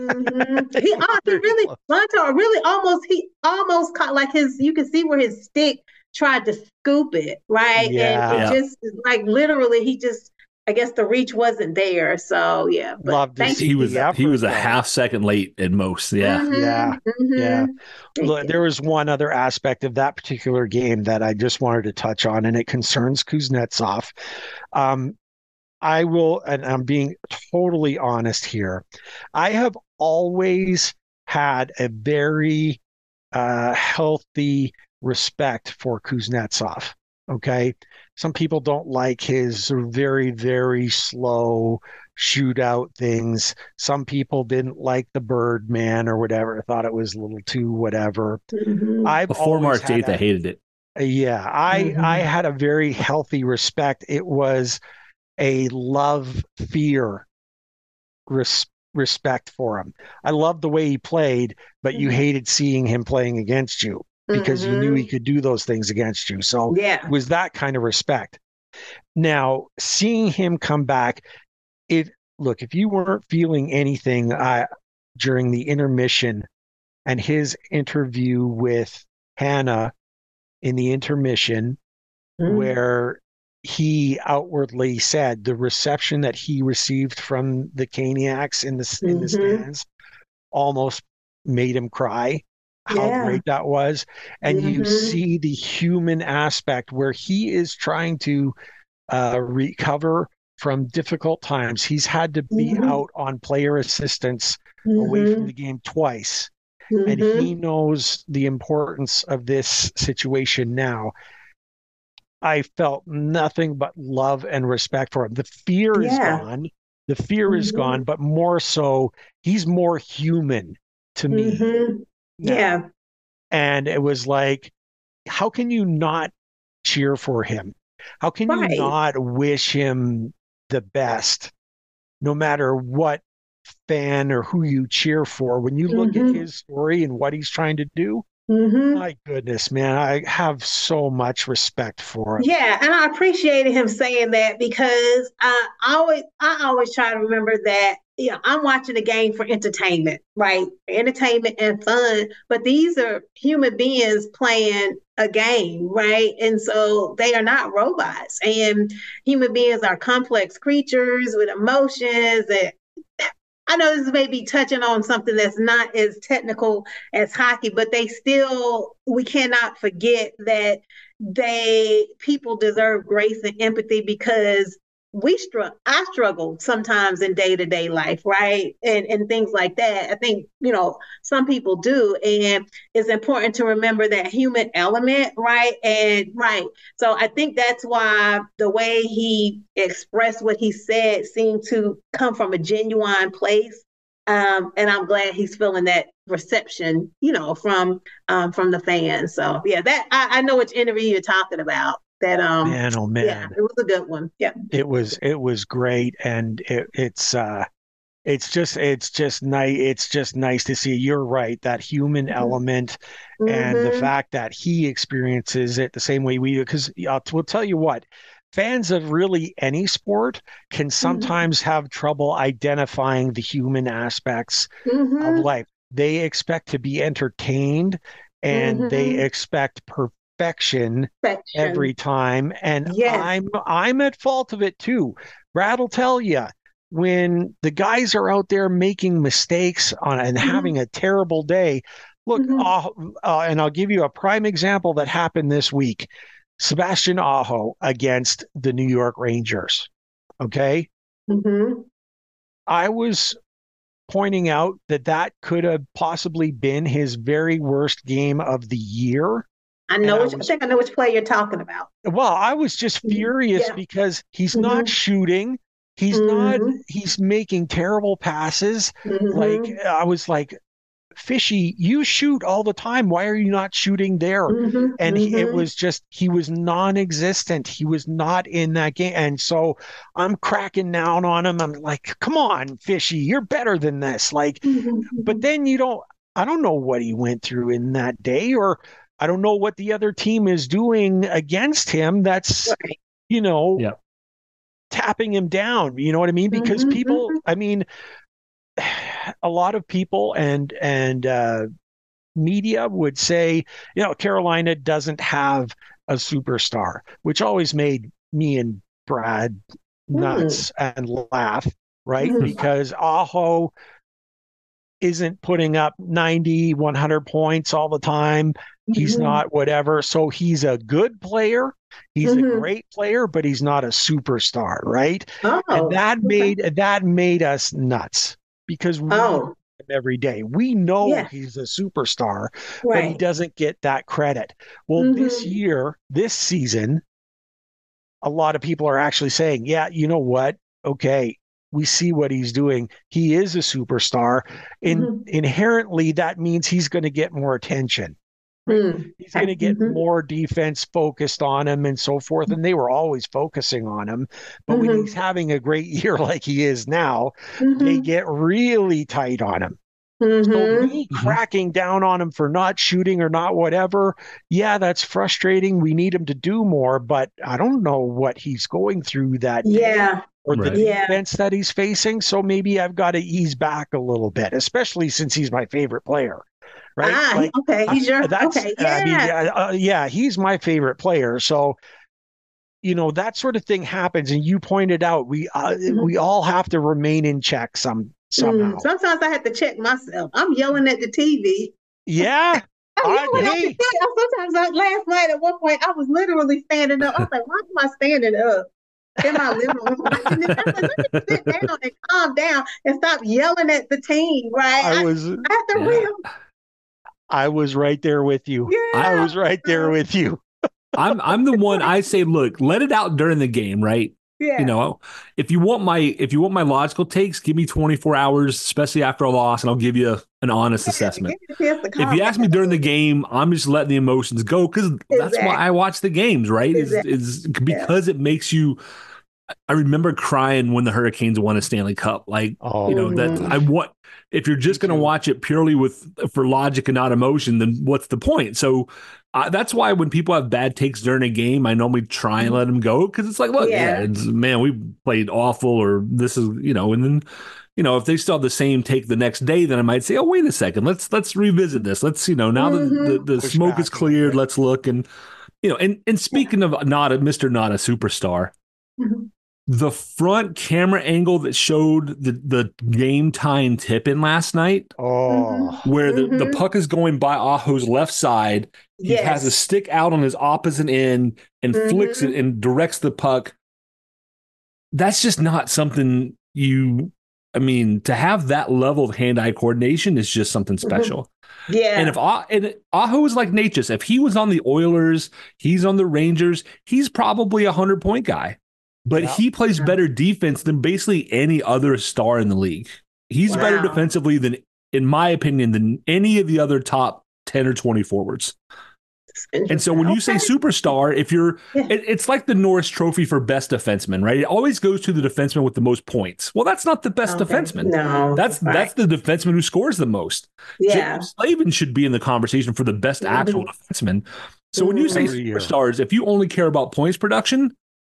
really, Montour really almost caught like you can see where his stick tried to scoop it, right? Yeah. And it just like literally, he just. I guess the reach wasn't there, so yeah. Love to see. He was a half second late at most. Yeah. Look, there was one other aspect of that particular game that I just wanted to touch on, and it concerns Kuznetsov. I will, and I'm being totally honest here. I have always had a very healthy respect for Kuznetsov. Okay. Some people don't like his very, very slow shootout things. Some people didn't like the Birdman or whatever, thought it was a little too whatever. Before March 8th, I hated it. Yeah. I had a very healthy respect. It was a love-fear respect for him. I loved the way he played, but you hated seeing him playing against you. Because you knew he could do those things against you. So it was that kind of respect. Now, seeing him come back, if you weren't feeling anything during the intermission and his interview with Hannah in the intermission, where he outwardly said the reception that he received from the Caniacs in the stands almost made him cry. How great that was. And you see the human aspect where he is trying to recover from difficult times. He's had to be out on player assistance away from the game twice. And he knows the importance of this situation now. I felt nothing but love and respect for him. The fear is gone. The fear is gone, but more so, he's more human to me. Yeah. And it was like, how can you not cheer for him? How can you not wish him the best, no matter what fan or who you cheer for? When you look at his story and what he's trying to do, my goodness, man, I have so much respect for him. Yeah, and I appreciated him saying that because I always try to remember that I'm watching the game for entertainment, right? Entertainment and fun. But these are human beings playing a game, right? And so they are not robots. And human beings are complex creatures with emotions. And I know this may be touching on something that's not as technical as hockey, but we cannot forget that people deserve grace and empathy because I struggle sometimes in day-to-day life, right? And things like that. I think, some people do. And it's important to remember that human element, right? And right. So I think that's why the way he expressed what he said seemed to come from a genuine place. And I'm glad he's feeling that reception, from the fans. So yeah, that I know which interview you're talking about. That Man, oh yeah, man, it was a good one. Yeah. it was great, and it's just nice. It's just nice to see. You're right, that human element, and the Mm-hmm. fact that he experiences it the same way we do. Because we'll tell you what, fans of really any sport can Mm-hmm. sometimes have trouble identifying the human aspects of Mm-hmm. life. They expect to be entertained, and they Mm-hmm. expect perfection every Section. time. And Yes. I'm at fault of it too. Brad will tell you, when the guys are out there making mistakes and Mm-hmm. having a terrible day. Look, Mm-hmm. and I'll give you a prime example that happened this week. Sebastian Aho against the New York Rangers. Okay. Mm-hmm. I was pointing out that could have possibly been his very worst game of the year. And I think I know which play you're talking about. I was just Mhm. furious Yeah. because he's not Mm-hmm. shooting. Mm-hmm. He's making terrible passes. Like, Mm-hmm. I was like, Fishy, you shoot all the time. Why are you not shooting there? Mm-hmm. And it Mm-hmm. was just, he was non existent. He was not in that game. And so I'm cracking down on him. I'm like, come on, Fishy, you're better than this. Like, but Mm-hmm. then I don't know what he went through in that day, or I don't know what the other team is doing against him that's, Right. you know, Yeah. tapping him down. You know what I mean? Because people, Mm-hmm. I mean, a lot of people and media would say, Carolina doesn't have a superstar, which always made me and Brad Mm-hmm. nuts and laugh, right? Mm-hmm. Because Aho isn't putting up 90, 100 points all the time. He's Mm-hmm. not whatever. So he's a good player. He's a Mm-hmm. great player, but he's not a superstar, right? And Oh, that okay. made us nuts because we Oh, watch him every day. We know yeah. he's a superstar, but he Right. doesn't get that credit. Well, Mm-hmm. this season, a lot of people are actually saying, yeah, you know what? Okay, we see what he's doing. He is a superstar. Mm-hmm. Inherently, that means he's going to get more attention, right? Mm. He's going Okay. to get Mm-hmm. more defense focused on him and so forth. And they were always focusing on him. But when he's Mm-hmm. having a great year like he is now, they Mm-hmm. get really tight on him. So Mm-hmm. me cracking down on him for not shooting or not whatever, yeah, that's frustrating. We need him to do more, but I don't know what he's going through that day Yeah. or the Right. Yeah. defense that he's facing. So maybe I've got to ease back a little bit, especially since he's my favorite player, right? Like, Okay. Okay. I mean, Yeah. yeah, he's my favorite player. So, that sort of thing happens. And you pointed out, we Mm-hmm. all have to remain in check somehow. Sometimes I have to check myself. I'm yelling at the TV. Yeah. I'm yelling at the Hey, TV. Last night at one point, I was literally standing up. I was like, why am I standing up in my living room watching this? I was like, let me sit down and calm down and stop yelling at the team, right? I was I have to Yeah. real. I was right there with you. I I Yeah. was right there with you. I'm the one. I say, look, let it out during the game, right? You Yeah. know, if you want my logical takes, give me 24 hours, especially after a loss, and I'll give you an honest Yeah. Give assessment. me a chance to If calm you down ask me a during the little bit. game, I'm just letting the emotions go because that's why Exactly. I watch the games, right? Exactly. Is Yeah. because it makes you. I remember crying when the Hurricanes won a Stanley Cup. Like, that Mm-hmm. I want. If you're Me just going to too. watch it purely for logic and not emotion, then what's the point? So that's why when people have bad takes during a game, I normally try and let them go because it's like, look, yeah, Yeah. man, we played awful, or this is, and then, if they still have the same take the next day, then I might say, oh, wait a second, let's revisit this. Let's, now that Mm-hmm. the Push smoke is back a little cleared, bit. let's look and and Yeah. speaking of not a superstar, the front camera angle that showed the game time tip in last night, Oh, where the Mm-hmm. puck is going by Aho's left side, he has a Yes. stick out on his opposite end and flicks it Mm-hmm. and directs the puck that's just not something to have that level of hand-eye coordination is just something special. Yeah. And if Aho is like Natchez, if he was on the Oilers, he's on the Rangers, he's probably a 100-point guy. But he plays better defense than basically any other star in the league. He's better defensively than, in my opinion, than any of the other top 10 or 20 forwards. And so when you say superstar, it's like the Norris Trophy for best defenseman, right? It always goes to the defenseman with the most points. Well, that's not the best defenseman. No, that's the defenseman who scores the most. Yeah. Jake Slavin should be in the conversation for the best actual defenseman. So when you say superstars, if you only care about points production,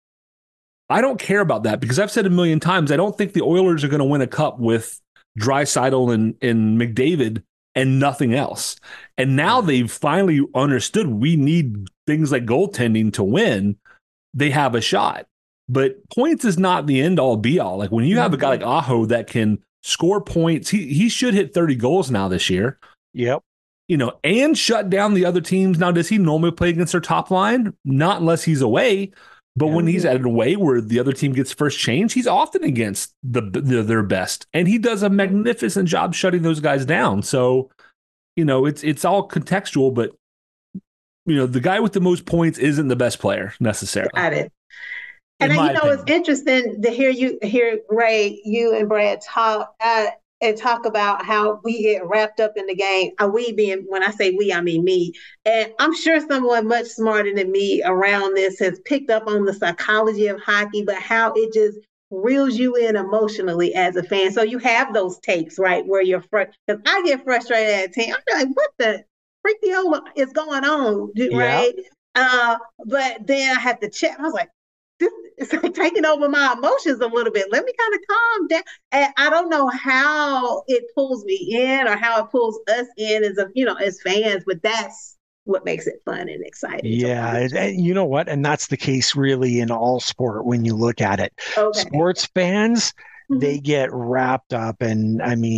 I don't care about that, because I've said a million times, I don't think the Oilers are going to win a cup with Draisaitl and McDavid and nothing else. And now they've finally understood we need things like goaltending to win. They have a shot. But points is not the end all be all. Like when you have a guy like Aho that can score points, he should hit 30 goals now this year. Yep. And shut down the other teams. Now, does he normally play against their top line? Not unless he's away. But when he's at an away where the other team gets first change, he's often against their best. And he does a magnificent job shutting those guys down. So, it's all contextual, but, the guy with the most points isn't the best player necessarily. Got it. And it's interesting to hear Ray, you and Brad talk and talk about how we get wrapped up in the game. We being, when I say we, I mean me. And I'm sure someone much smarter than me around this has picked up on the psychology of hockey, but how it just reels you in emotionally as a fan. So you have those takes, right, where you're frustrated. Because I get frustrated at a team. I'm like, what the freakiola is going on, right? But then I have to check. I was like, it's like taking over my emotions a little bit. Let me kind of calm down. And I don't know how it pulls me in or how it pulls us in as fans, but that's what makes it fun and exciting. Yeah. You know what? And that's the case really in all sport when you look at it. Okay. Sports fans, they get wrapped up in,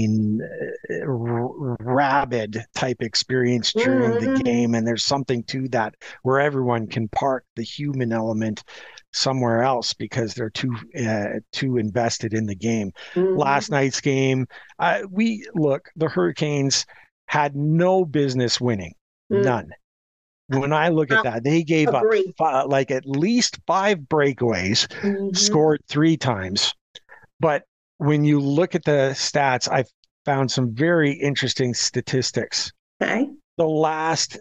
rabid type experience during the game. And there's something to that where everyone can park the human element somewhere else because they're too invested in the game. Last night's game, the Hurricanes had no business winning. None. When I look at that, they gave up at least 5 breakaways, scored 3 times. But when you look at the stats, I've found some very interesting statistics. Okay. The last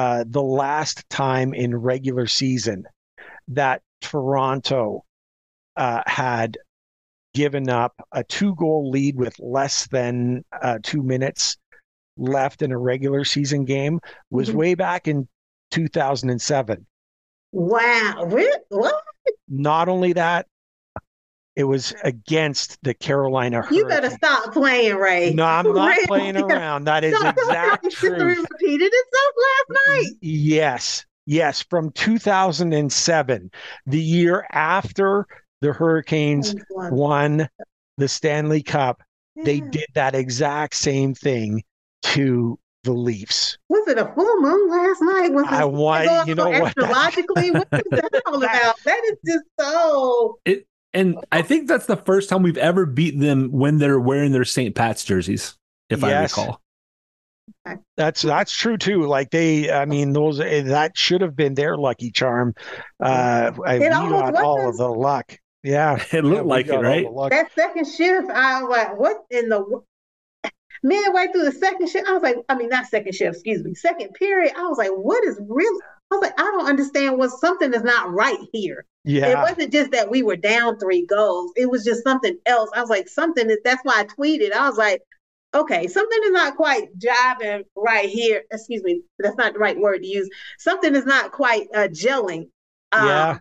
time in regular season that Toronto had given up a 2-goal lead with less than 2 minutes left in a regular season game was way back in 2007. Wow. What? Not only that, it was against the Carolina Hurricanes. You better stop playing, Ray. No, I'm not playing around. That is exact truth. Repeated itself last night. Yes, from 2007, the year after the Hurricanes won the Stanley Cup, they did that exact same thing to the Leafs. Was it a full moon last night? Astrologically, what is that all about? That is just so. And I think that's the first time we've ever beaten them when they're wearing their St. Pat's jerseys, if I recall. That's true too. Like that should have been their lucky charm. We got all of the luck. Yeah, it looked like it, right? That second shift, I was like, what in the midway through the second shift? I was like, not second shift, excuse me, second period. I was like, what is really? I was like, I don't understand. Something is not right here. Yeah. It wasn't just that we were down 3 goals. It was just something else. I was like, that's why I tweeted. I was like, okay, something is not quite jiving right here. Excuse me, that's not the right word to use. Something is not quite gelling. Right.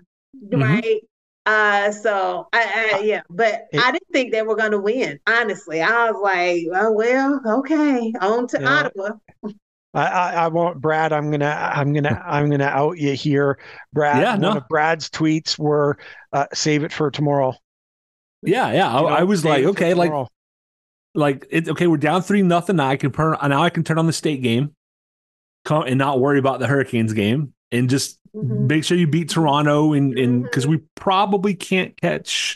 So but I didn't think they were going to win. Honestly, I was like, oh well, okay, on to Ottawa. I won't, Brad. I'm gonna out you here, Brad. One of Brad's tweets were, "Save it for tomorrow." Yeah. I was like, okay, it's okay. We're down 3-0 now. I can turn on the State game, and not worry about the Hurricanes game, and just make sure you beat Toronto, and because we probably can't catch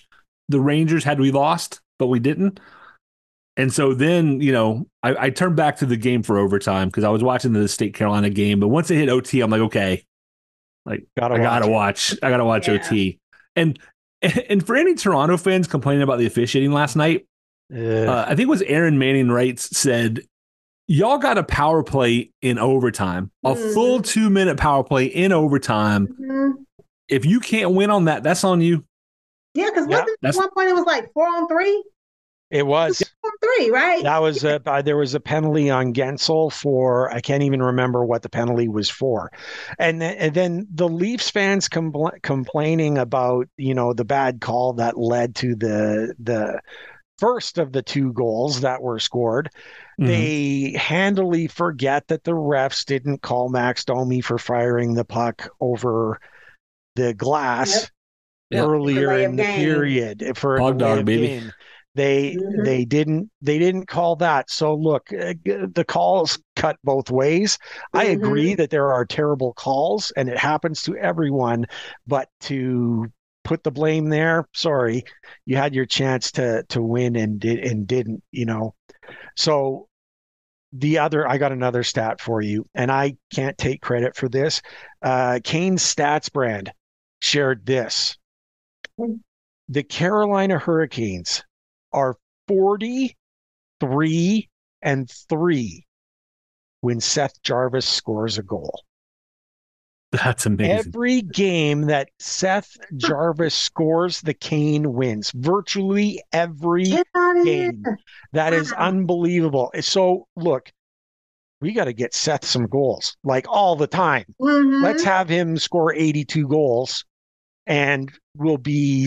the Rangers had we lost, but we didn't. And so then, I turned back to the game for overtime because I was watching the State Carolina game. But once it hit OT, I'm like, okay, I gotta watch OT. And for any Toronto fans complaining about the officiating last night, I think it was Aaron Manning Wrights said, y'all got a power play in overtime, a full 2-minute power play in overtime. If you can't win on that, that's on you. Yeah, because at one point it was like 4-on-3? It was 4-on-3, right? That was there was a penalty on Gensel for, I can't even remember what the penalty was for. And then the Leafs fans complaining about, the bad call that led to the first of the 2 goals that were scored. They handily forget that the refs didn't call Max Domi for firing the puck over the glass earlier in the period for Hog dog, baby. Game. They didn't call that. So look, the calls cut both ways. I agree that there are terrible calls and it happens to everyone, but to put the blame there, sorry, you had your chance to win and didn't, So I got another stat for you, and I can't take credit for this. Kane's Stats brand shared this. The Carolina Hurricanes are 43-3 when Seth Jarvis scores a goal. That's amazing. Every game that Seth Jarvis scores, the Kane wins. Virtually every game. That is unbelievable. So, look, we got to get Seth some goals, like all the time. Let's have him score 82 goals, and we'll be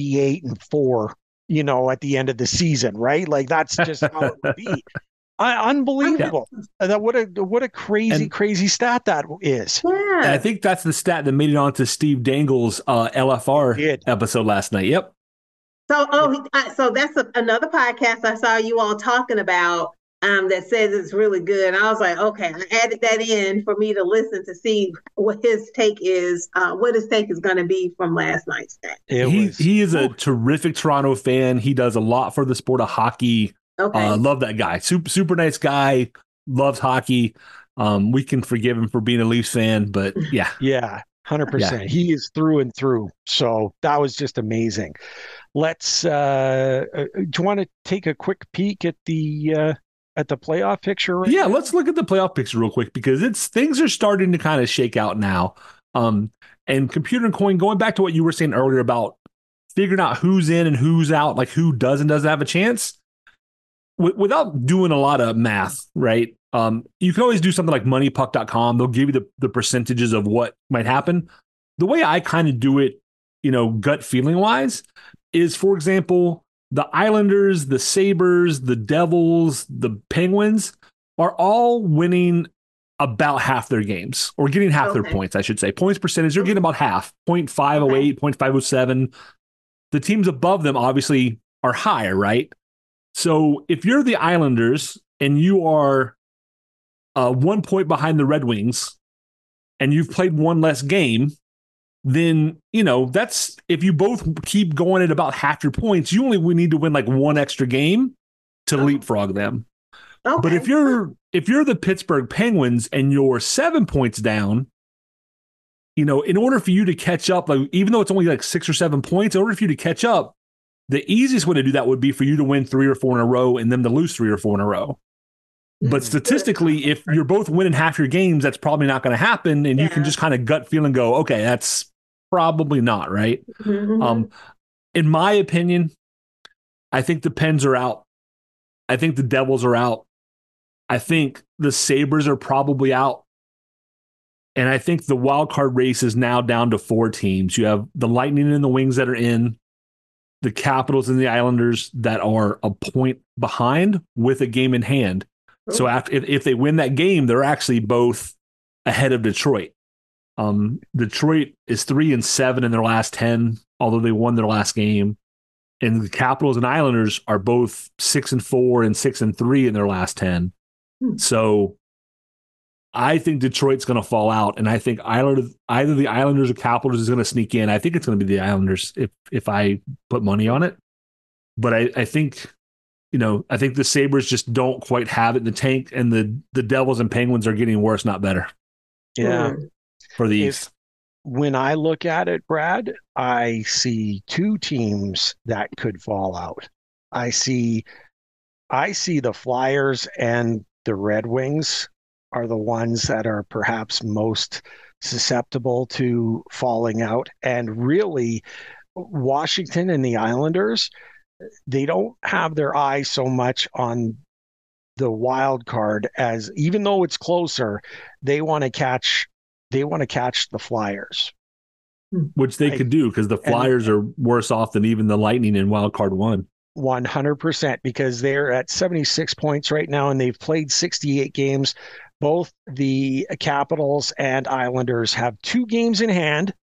78-4, at the end of the season, right? Like, that's just how it would be. Unbelievable. What a crazy stat that is. Yeah. And I think that's the stat that made it onto Steve Dangle's LFR episode last night. Yep. So that's another podcast I saw you all talking about that says it's really good. And I was like, okay, I added that in for me to listen to see what his take is going to be from last night's stat. He is a terrific Toronto fan. He does a lot for the sport of hockey. Okay. Love that guy. Super nice guy. Loves hockey. We can forgive him for being a Leafs fan, but yeah. Yeah, 100%. Yeah. He is through and through. So that was just amazing. Let's, do you want to take a quick peek at the playoff picture? Right now? Let's look at the playoff picture real quick because things are starting to kind of shake out now. And Computer and Coin, going back to what you were saying earlier about figuring out who's in and who's out, like who does and doesn't have a chance. Without doing a lot of math, right? You can always do something like moneypuck.com. They'll give you the percentages of what might happen. The way I kind of do it, gut feeling wise, is, for example, the Islanders, the Sabres, the Devils, the Penguins are all winning about half their games, or getting half their points, I should say. Points percentage, they're getting about half, 0.508, 0.507. The teams above them obviously are higher, right? So if you're the Islanders and you are 1 point behind the Red Wings and you've played one less game, then, that's, if you both keep going at about half your points, you only need to win like one extra game to leapfrog them. Okay. But if you're the Pittsburgh Penguins and you're 7 points down, in order for you to catch up, like, even though it's only like 6 or 7 points, in order for you to catch up, the easiest way to do that would be for you to win 3 or 4 in a row and them to lose 3 or 4 in a row. But statistically, if you're both winning half your games, that's probably not going to happen. And you can just kind of gut feel and go, okay, that's probably not, right? In my opinion, I think the Pens are out. I think the Devils are out. I think the Sabres are probably out. And I think the wild card race is now down to 4 teams. You have the Lightning and the Wings that are in, the Capitals and the Islanders that are a point behind with a game in hand. So if they win that game, they're actually both ahead of Detroit. Detroit is 3-7 in their last 10, although they won their last game. And the Capitals and Islanders are both 6-4 and 6-3 in their last 10. So I think Detroit's going to fall out, and I think either the Islanders or Capitals is going to sneak in. I think it's going to be the Islanders if I put money on it. But I think, I think the Sabres just don't quite have it in the tank, and the Devils and Penguins are getting worse, not better. Yeah. For the East. When I look at it, Brad, I see two teams that could fall out. I see the Flyers and the Red Wings are the ones that are perhaps most susceptible to falling out. And really, Washington and the Islanders, they don't have their eye so much on the wild card, as even though it's closer, they want to catch the Flyers. Which they could do, because the Flyers are worse off than even the Lightning in wild card one. 100%, because they're at 76 points right now, and they've played 68 games. Both the Capitals and Islanders have 2 games in hand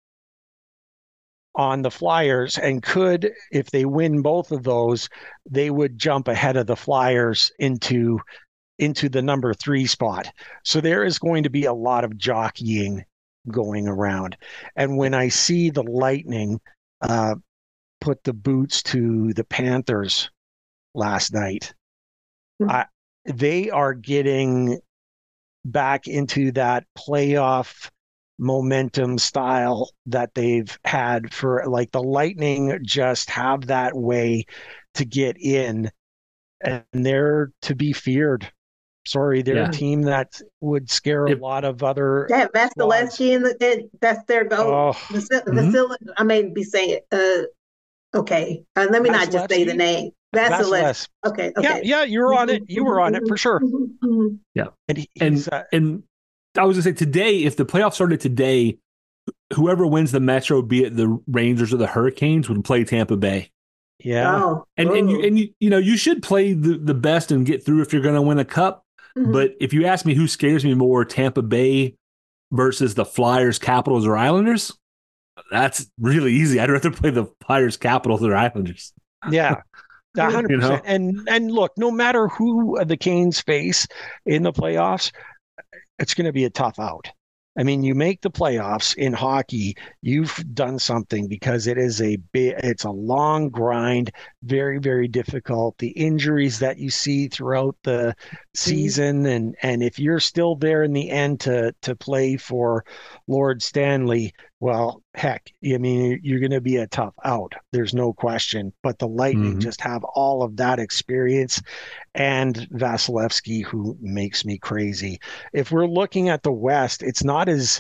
on the Flyers, and could, if they win both of those, they would jump ahead of the Flyers into the number 3 spot. So there is going to be a lot of jockeying going around. And when I see the Lightning put the boots to the Panthers last night, they are getting back into that playoff momentum style that they've had for, like, the Lightning just have that way to get in, and they're to be feared. Sorry, they're a team that would scare a lot of other. Yeah, Vasilevsky, that's their goal. I may be saying, okay. Let me not just say the name. Vasilevsky. Okay. Yeah, you were on it. You were on it for sure. Yeah, and I was gonna say, today, if the playoffs started today, whoever wins the Metro, be it the Rangers or the Hurricanes, would play Tampa Bay. Yeah, and you should play the best and get through if you're going to win a cup. But if you ask me who scares me more, Tampa Bay versus the Flyers, Capitals, or Islanders, that's really easy. I'd rather play the Flyers, Capitals, or Islanders. Yeah, 100%. And look, no matter who the Canes face in the playoffs, it's going to be a tough out. I mean, you make the playoffs in hockey, you've done something, because it's a long grind, very, very difficult. The injuries that you see throughout the season, and if you're still there in the end to play for Lord Stanley, well, heck, I mean, you're going to be a tough out. There's no question. But the Lightning just have all of that experience, and Vasilevsky, who makes me crazy. If we're looking at the West, it's not as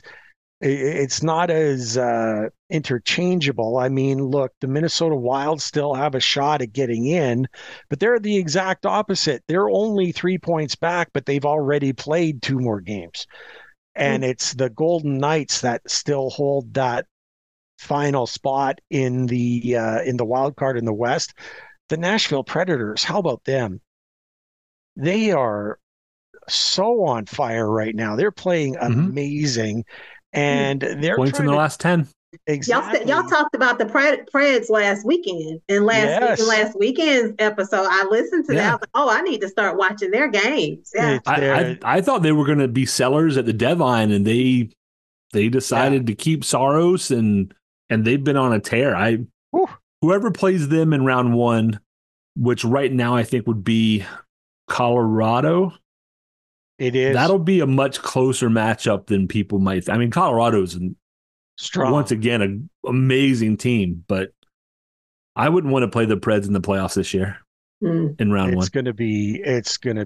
interchangeable. I mean, look, the Minnesota Wild still have a shot at getting in, but they're the exact opposite. They're only 3 points back, but they've already played 2 more games. And it's the Golden Knights that still hold that final spot in the wild card in the West. The Nashville Predators, how about them? They are so on fire right now. They're playing amazing, and they're points in the last 10. Exactly. Y'all talked about the Preds last weekend, and last weekend's episode, I listened to that. I was like, I need to start watching their games. Yeah, I thought they were going to be sellers at the deadline, and they decided to keep Saros, and they've been on a tear. Whoever plays them in round 1, which right now I think would be Colorado. It is. That'll be a much closer matchup than people might. I mean, Colorado's strong. Once again, an amazing team, but I wouldn't want to play the Preds in the playoffs this year in round 1. It's going to be it's going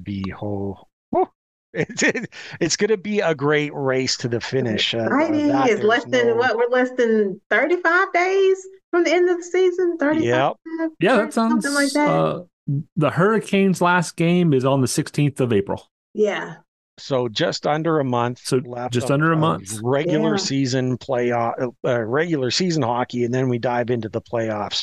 to be a great race to the finish. It's we're less than 35 days from the end of the season. 35. Yeah, that sounds something like that. The Hurricanes' last game is on the 16th of April. Yeah. So just under a month left. Just under a month. Regular season regular season hockey, and then we dive into the playoffs.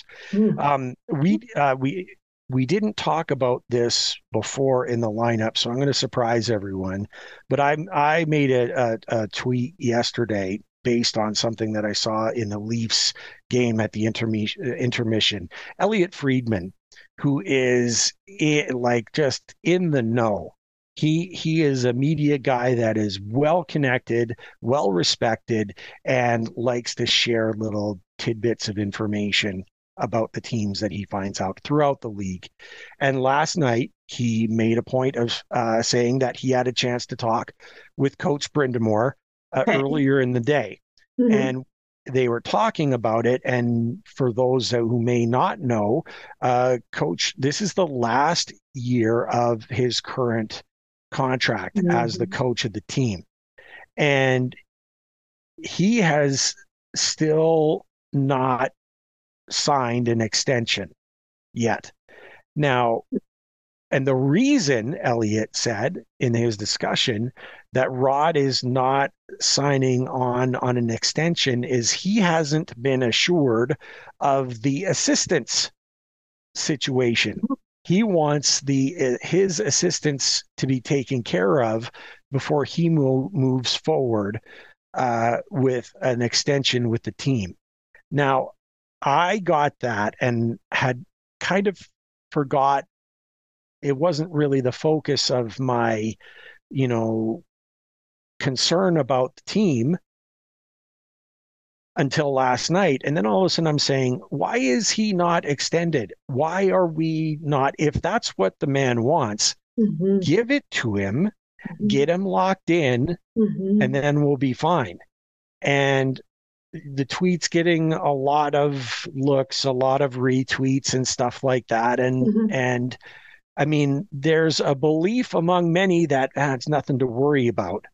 We didn't talk about this before in the lineup, so I'm going to surprise everyone. But I made a tweet yesterday based on something that I saw in the Leafs game at the intermission. Elliot Friedman, who is just in the know He is a media guy that is well connected, well respected, and likes to share little tidbits of information about the teams that he finds out throughout the league. And last night, he made a point of saying that he had a chance to talk with Coach Brind'Amour earlier in the day. Mm-hmm. And they were talking about it. And for those who may not know, Coach, this is the last year of his current contract as the coach of the team. And he has still not signed an extension yet. Now, and the reason Elliott said in his discussion that Rod is not signing on an extension is he hasn't been assured of the assistance situation. He wants his assistants to be taken care of before he moves forward with an extension with the team. Now, I got that and had kind of forgot it wasn't really the focus of my, concern about the team until last night. And then all of a sudden I'm saying, why is he not extended? Why are we not? If that's what the man wants, give it to him, get him locked in, and then we'll be fine. And the tweet's getting a lot of looks, a lot of retweets and stuff like that. And I mean, there's a belief among many that it's nothing to worry about.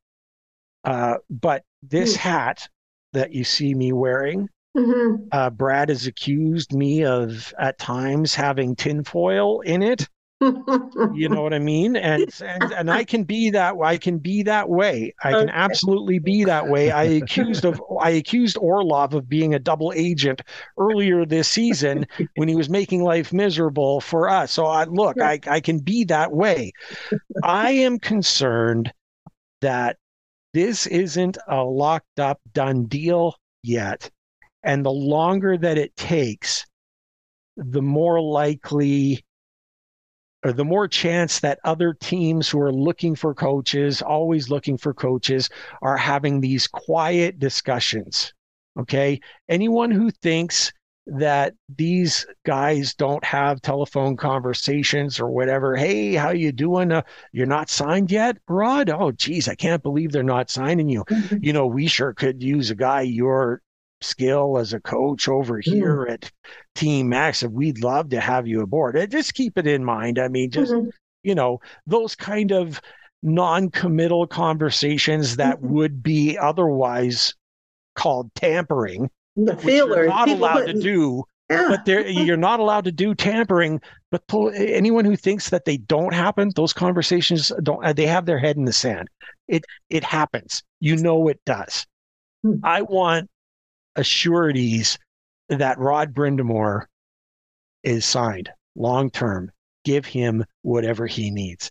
But this hat that you see me wearing, Brad has accused me of at times having tinfoil in it. You know what I mean? And I can be that. I can be that way. I can absolutely be that way. I accused Orlov of being a double agent earlier this season when he was making life miserable for us. So I can be that way. I am concerned that this isn't a locked up done deal yet, and the longer that it takes, the more likely, or the more chance that other teams who are looking for coaches, always looking for coaches, are having these quiet discussions. Okay. Anyone who thinks that these guys don't have telephone conversations or whatever, hey, how you doing? You're not signed yet, Rod? Oh, geez, I can't believe they're not signing you. We sure could use a guy your skill as a coach over here at Team Max, and we'd love to have you aboard. Just keep it in mind. I mean, just those kind of non-committal conversations that would be otherwise called tampering, the feelers, you're not allowed to do. But you're not allowed to do tampering. But anyone who thinks that they don't happen, those conversations don't. They have their head in the sand. It happens. It does. I want assurities that Rod Brind'Amour is signed long term. Give him whatever he needs.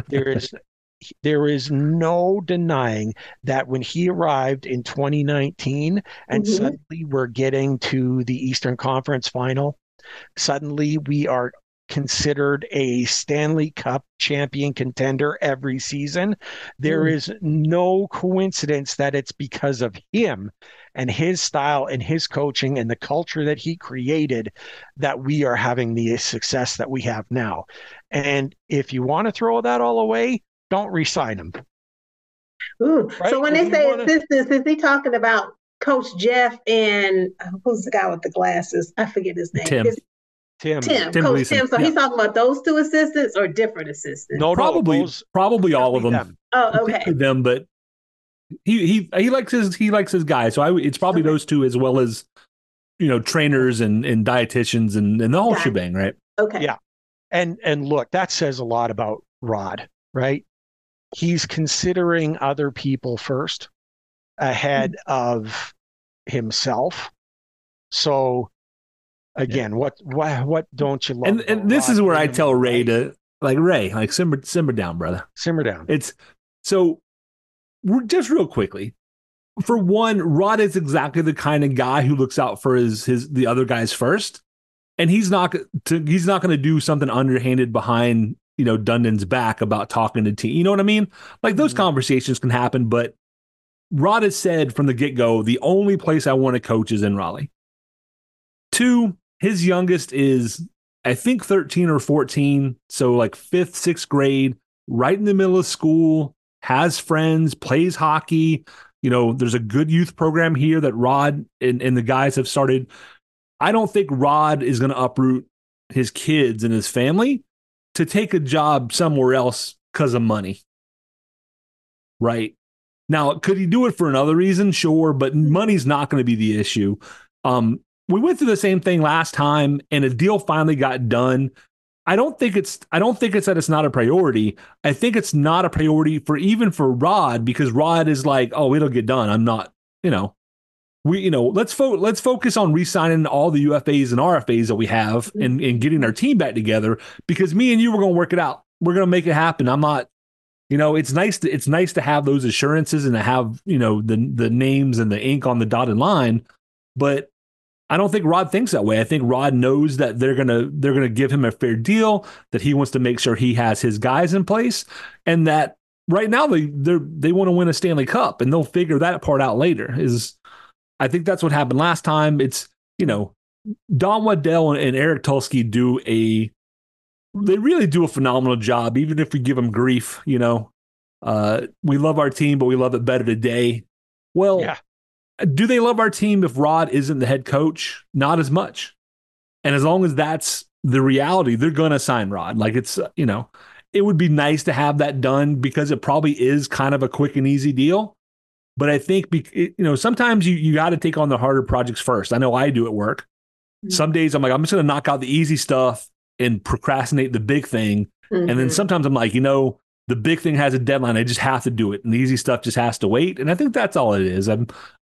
There is no denying that when he arrived in 2019 and suddenly we're getting to the Eastern Conference final, suddenly we are considered a Stanley Cup champion contender every season. There is no coincidence that it's because of him and his style and his coaching and the culture that he created that we are having the success that we have now. And if you want to throw that all away, don't re-sign him. Ooh. Right? So when they say assistants, is he talking about Coach Jeff and who's the guy with the glasses? I forget his name. Tim. Coach Tim. So he's talking about those two assistants or different assistants? No, probably all of them. Oh, okay. Them, but he likes his guys. So it's probably those two as well as trainers and dietitians and the whole shebang, right? Okay. Yeah. And look, that says a lot about Rod, right? He's considering other people first ahead of himself. So again, what don't you love? And this is where I tell Ray to simmer down, brother. Simmer down. It's so we're just real quickly. For one, Rod is exactly the kind of guy who looks out for the other guys first. And he's not going to do something underhanded behind Dundon's back about talking to team. You know what I mean? Like those conversations can happen, but Rod has said from the get-go, the only place I want to coach is in Raleigh. 2, his youngest is, I think, 13 or 14. So like 5th, 6th grade, right in the middle of school, has friends, plays hockey. There's a good youth program here that Rod and the guys have started. I don't think Rod is going to uproot his kids and his family to take a job somewhere else because of money. Right. Now, could he do it for another reason? Sure, but money's not going to be the issue. We went through the same thing last time, and a deal finally got done. I don't think it's that it's not a priority. I think it's not a priority for Rod, because Rod is like, oh, it'll get done. I'm not, let's focus on re-signing all the UFAs and RFAs that we have and getting our team back together, because me and you, we're going to work it out. We're going to make it happen. I'm not, it's nice to have those assurances and to have, the names and the ink on the dotted line, but I don't think Rod thinks that way. I think Rod knows that they're gonna give him a fair deal, that he wants to make sure he has his guys in place, and that right now they want to win a Stanley Cup, and they'll figure that part out later. I think that's what happened last time. It's Don Waddell and Eric Tulsky they really do a phenomenal job, even if we give them grief. We love our team, but we love it better today. Well, yeah. Do they love our team if Rod isn't the head coach? Not as much. And as long as that's the reality, they're going to sign Rod. Like it's, it would be nice to have that done, because it probably is kind of a quick and easy deal. But I think, sometimes you got to take on the harder projects first. I know I do at work. Mm-hmm. Some days I'm like, I'm just going to knock out the easy stuff and procrastinate the big thing. Mm-hmm. And then sometimes I'm like, the big thing has a deadline. I just have to do it. And the easy stuff just has to wait. And I think that's all it is.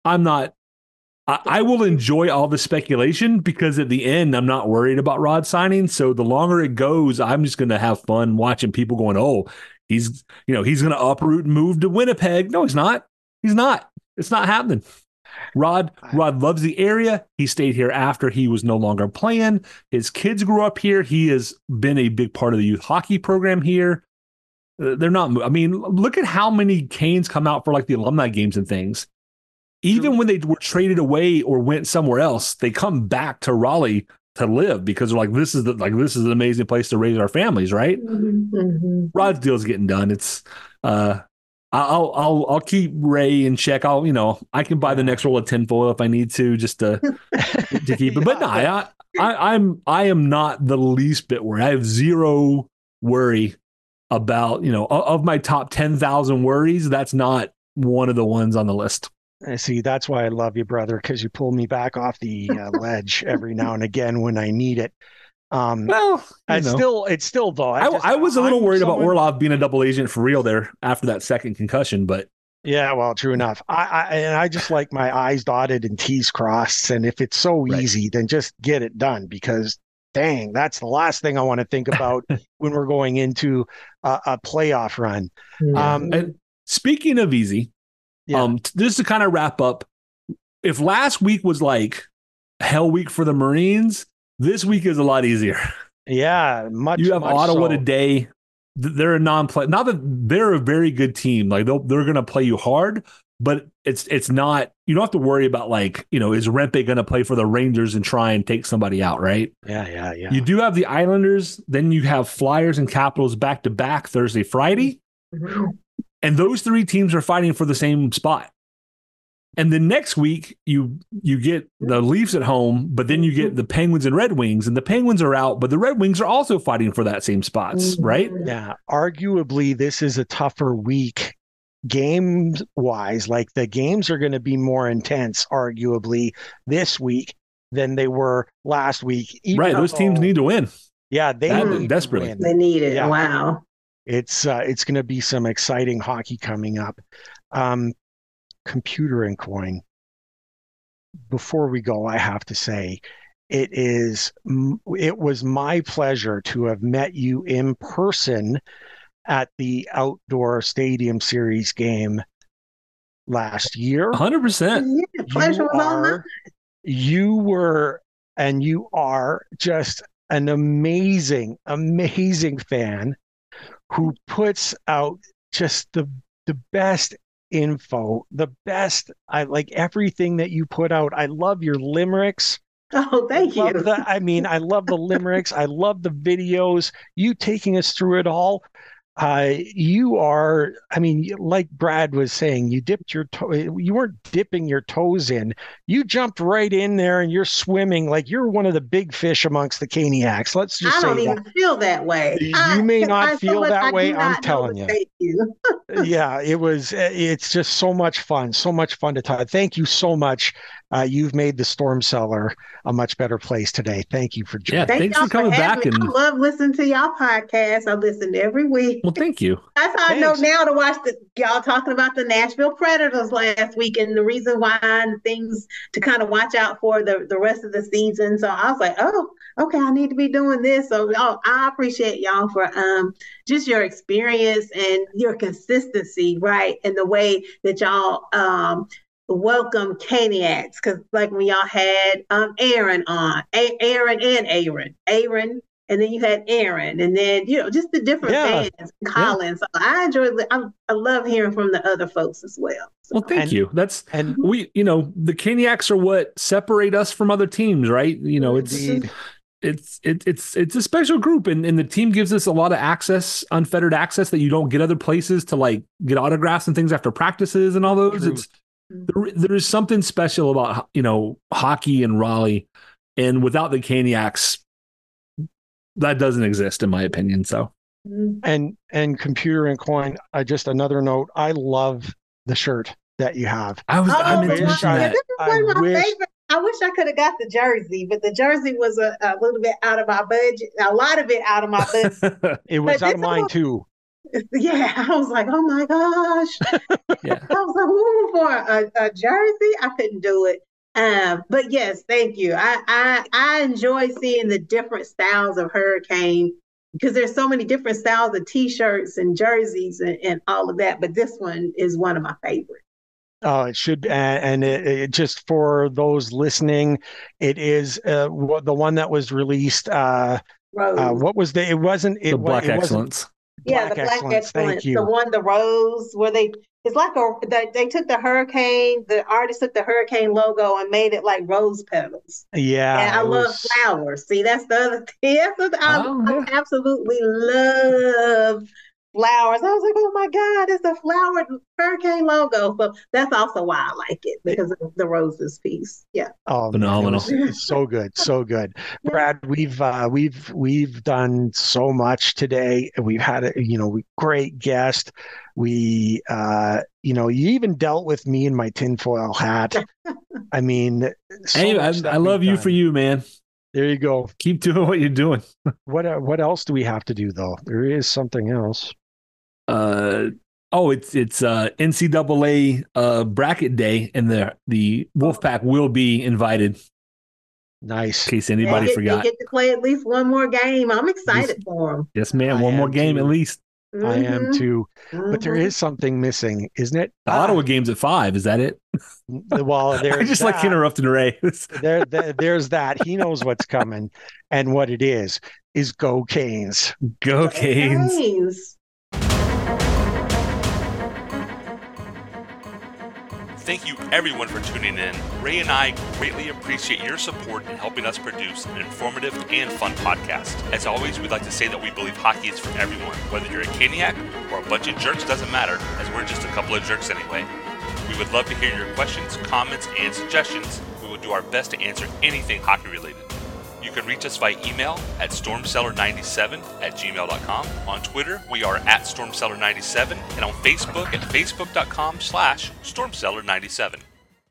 I will enjoy all the speculation, because at the end, I'm not worried about Rod signing. So the longer it goes, I'm just going to have fun watching people going, oh, he's going to uproot and move to Winnipeg. No, he's not. He's not. It's not happening. Rod loves the area. He stayed here after he was no longer playing. His kids grew up here. He has been a big part of the youth hockey program here. They're not. I mean, look at how many Canes come out for like the alumni games and things. Even when they were traded away or went somewhere else, they come back to Raleigh to live, because they're like, this is an amazing place to raise our families, right? Mm-hmm. Rod's deal's getting done. It's I'll keep Ray in check. I can buy the next roll of tinfoil if I need to, just to keep it. But no, I am not the least bit worried. I have zero worry about, of my top 10,000 worries, that's not one of the ones on the list. I see. That's why I love you, brother, because you pull me back off the ledge every now and again when I need it. It's still though. I was a little worried about Orlov being a double agent for real there after that second concussion, but yeah, well, true enough. I just like my I's dotted and T's crossed, and if it's so easy, then just get it done, because dang, that's the last thing I want to think about when we're going into a playoff run. Yeah. And speaking of easy, just to kind of wrap up, if last week was like hell week for the Marines, this week is a lot easier. Yeah, you have Ottawa today. They're a non-play. Not that they're a very good team. Like they're going to play you hard, but it's not. You don't have to worry about like, is Rempe going to play for the Rangers and try and take somebody out, right? Yeah. You do have the Islanders. Then you have Flyers and Capitals back to back Thursday, Friday, and those three teams are fighting for the same spot. And then next week, you get the Leafs at home, but then you get the Penguins and Red Wings, and the Penguins are out, but the Red Wings are also fighting for that same spots, right? Yeah. Arguably, this is a tougher week games-wise. Like the games are going to be more intense, arguably, this week than they were last week. Right. Those teams need to win. Yeah, they need desperately. to win. They need it. Yeah. Wow. It's going to be some exciting hockey coming up. Computer and Coin. Before we go, I have to say, it was my pleasure to have met you in person at the Outdoor Stadium Series game last year. 100%. Yeah, pleasure was all mine. You were, and you are just an amazing, amazing fan who puts out just the best info, the best. I like everything that you put out. I love your limericks. Oh, thank you. I love the limericks. I love the videos. You taking us through it all. You are, I mean, like Brad was saying, you dipped your toe. You weren't dipping your toes in. You jumped right in there and you're swimming like you're one of the big fish amongst the Caniacs. Let's just say I don't even feel that way. You may not feel that way. I'm telling you. Thank you. Yeah, it's just so much fun to talk. Thank you so much. You've made the Storm Cellar a much better place today. Thank you for joining. Yeah, thanks for coming back. I love listening to y'all podcast. I listen every week. Well, thank you. That's how I know now to watch y'all talking about the Nashville Predators last week and the reason why and things to kind of watch out for the rest of the season. So I was like, oh, okay, I need to be doing this. So I appreciate y'all for just your experience and your consistency, right? And the way that y'all welcome Caniacs, because like when y'all had Aaron on, Aaron and Aaron, and then you had Aaron, and then just the different bands, Colin. So I enjoy. I love hearing from the other folks as well. So. Well, thank you. We the Caniacs are what separate us from other teams, right? It's a special group, and the team gives us a lot of access, unfettered access that you don't get other places to like get autographs and things after practices and all those. There is something special about hockey and Raleigh, and without the Caniacs, that doesn't exist in my opinion. So, and Computer and Coin. Just another note. I love the shirt that you have. I meant to mention that. I wish I could have got the jersey, but the jersey was a little bit out of my budget. A lot of it out of my budget. It was out of mine too. Yeah, I was like, oh my gosh. Yeah. I was like, ooh, for a jersey, I couldn't do it. But yes, thank you. I enjoy seeing the different styles of Hurricane because there's so many different styles of T-shirts and jerseys and all of that. But this one is one of my favorites. Oh, it should, and it just for those listening, it is the one that was released. What was the? It wasn't. The Black Excellence. Yeah, the Black Excellence. Thank you. The one, the rose, where it's like they took the Hurricane. The artist took the Hurricane logo and made it like rose petals. Yeah, and I love flowers. See, that's the other thing. I absolutely love flowers. I was like, oh my God, it's a flowered Hurricane logo. So that's also why I like it, because of the roses piece. Yeah. Oh, phenomenal. It's so good. So good. Brad, we've done so much today. We've had a great guest. We you even dealt with me in my tinfoil hat. I mean, I love you for you, man. There you go. Keep doing what you're doing. What else do we have to do though? There is something else. It's NCAA bracket day, and the Wolfpack will be invited. Nice. In case anybody forgot. They get to play at least one more game. I'm excited for them. Yes, ma'am. One more game at least. Mm-hmm. I am too. But there is something missing, isn't it? The Ottawa game's at 5. Is that it? Well, I just like interrupting Ray. There's that. He knows what's coming, and what it is Go Canes. Go Canes. Thank you everyone for tuning in. Ray and I greatly appreciate your support in helping us produce an informative and fun podcast. As always, we'd like to say that we believe hockey is for everyone. Whether you're a Caniac or a bunch of jerks, doesn't matter, as we're just a couple of jerks anyway. We would love to hear your questions, comments, and suggestions. We will do our best to answer anything hockey related. You can reach us via email at stormcellar97@gmail.com. On Twitter, we are at stormcellar97, and on Facebook at facebook.com/stormcellar97.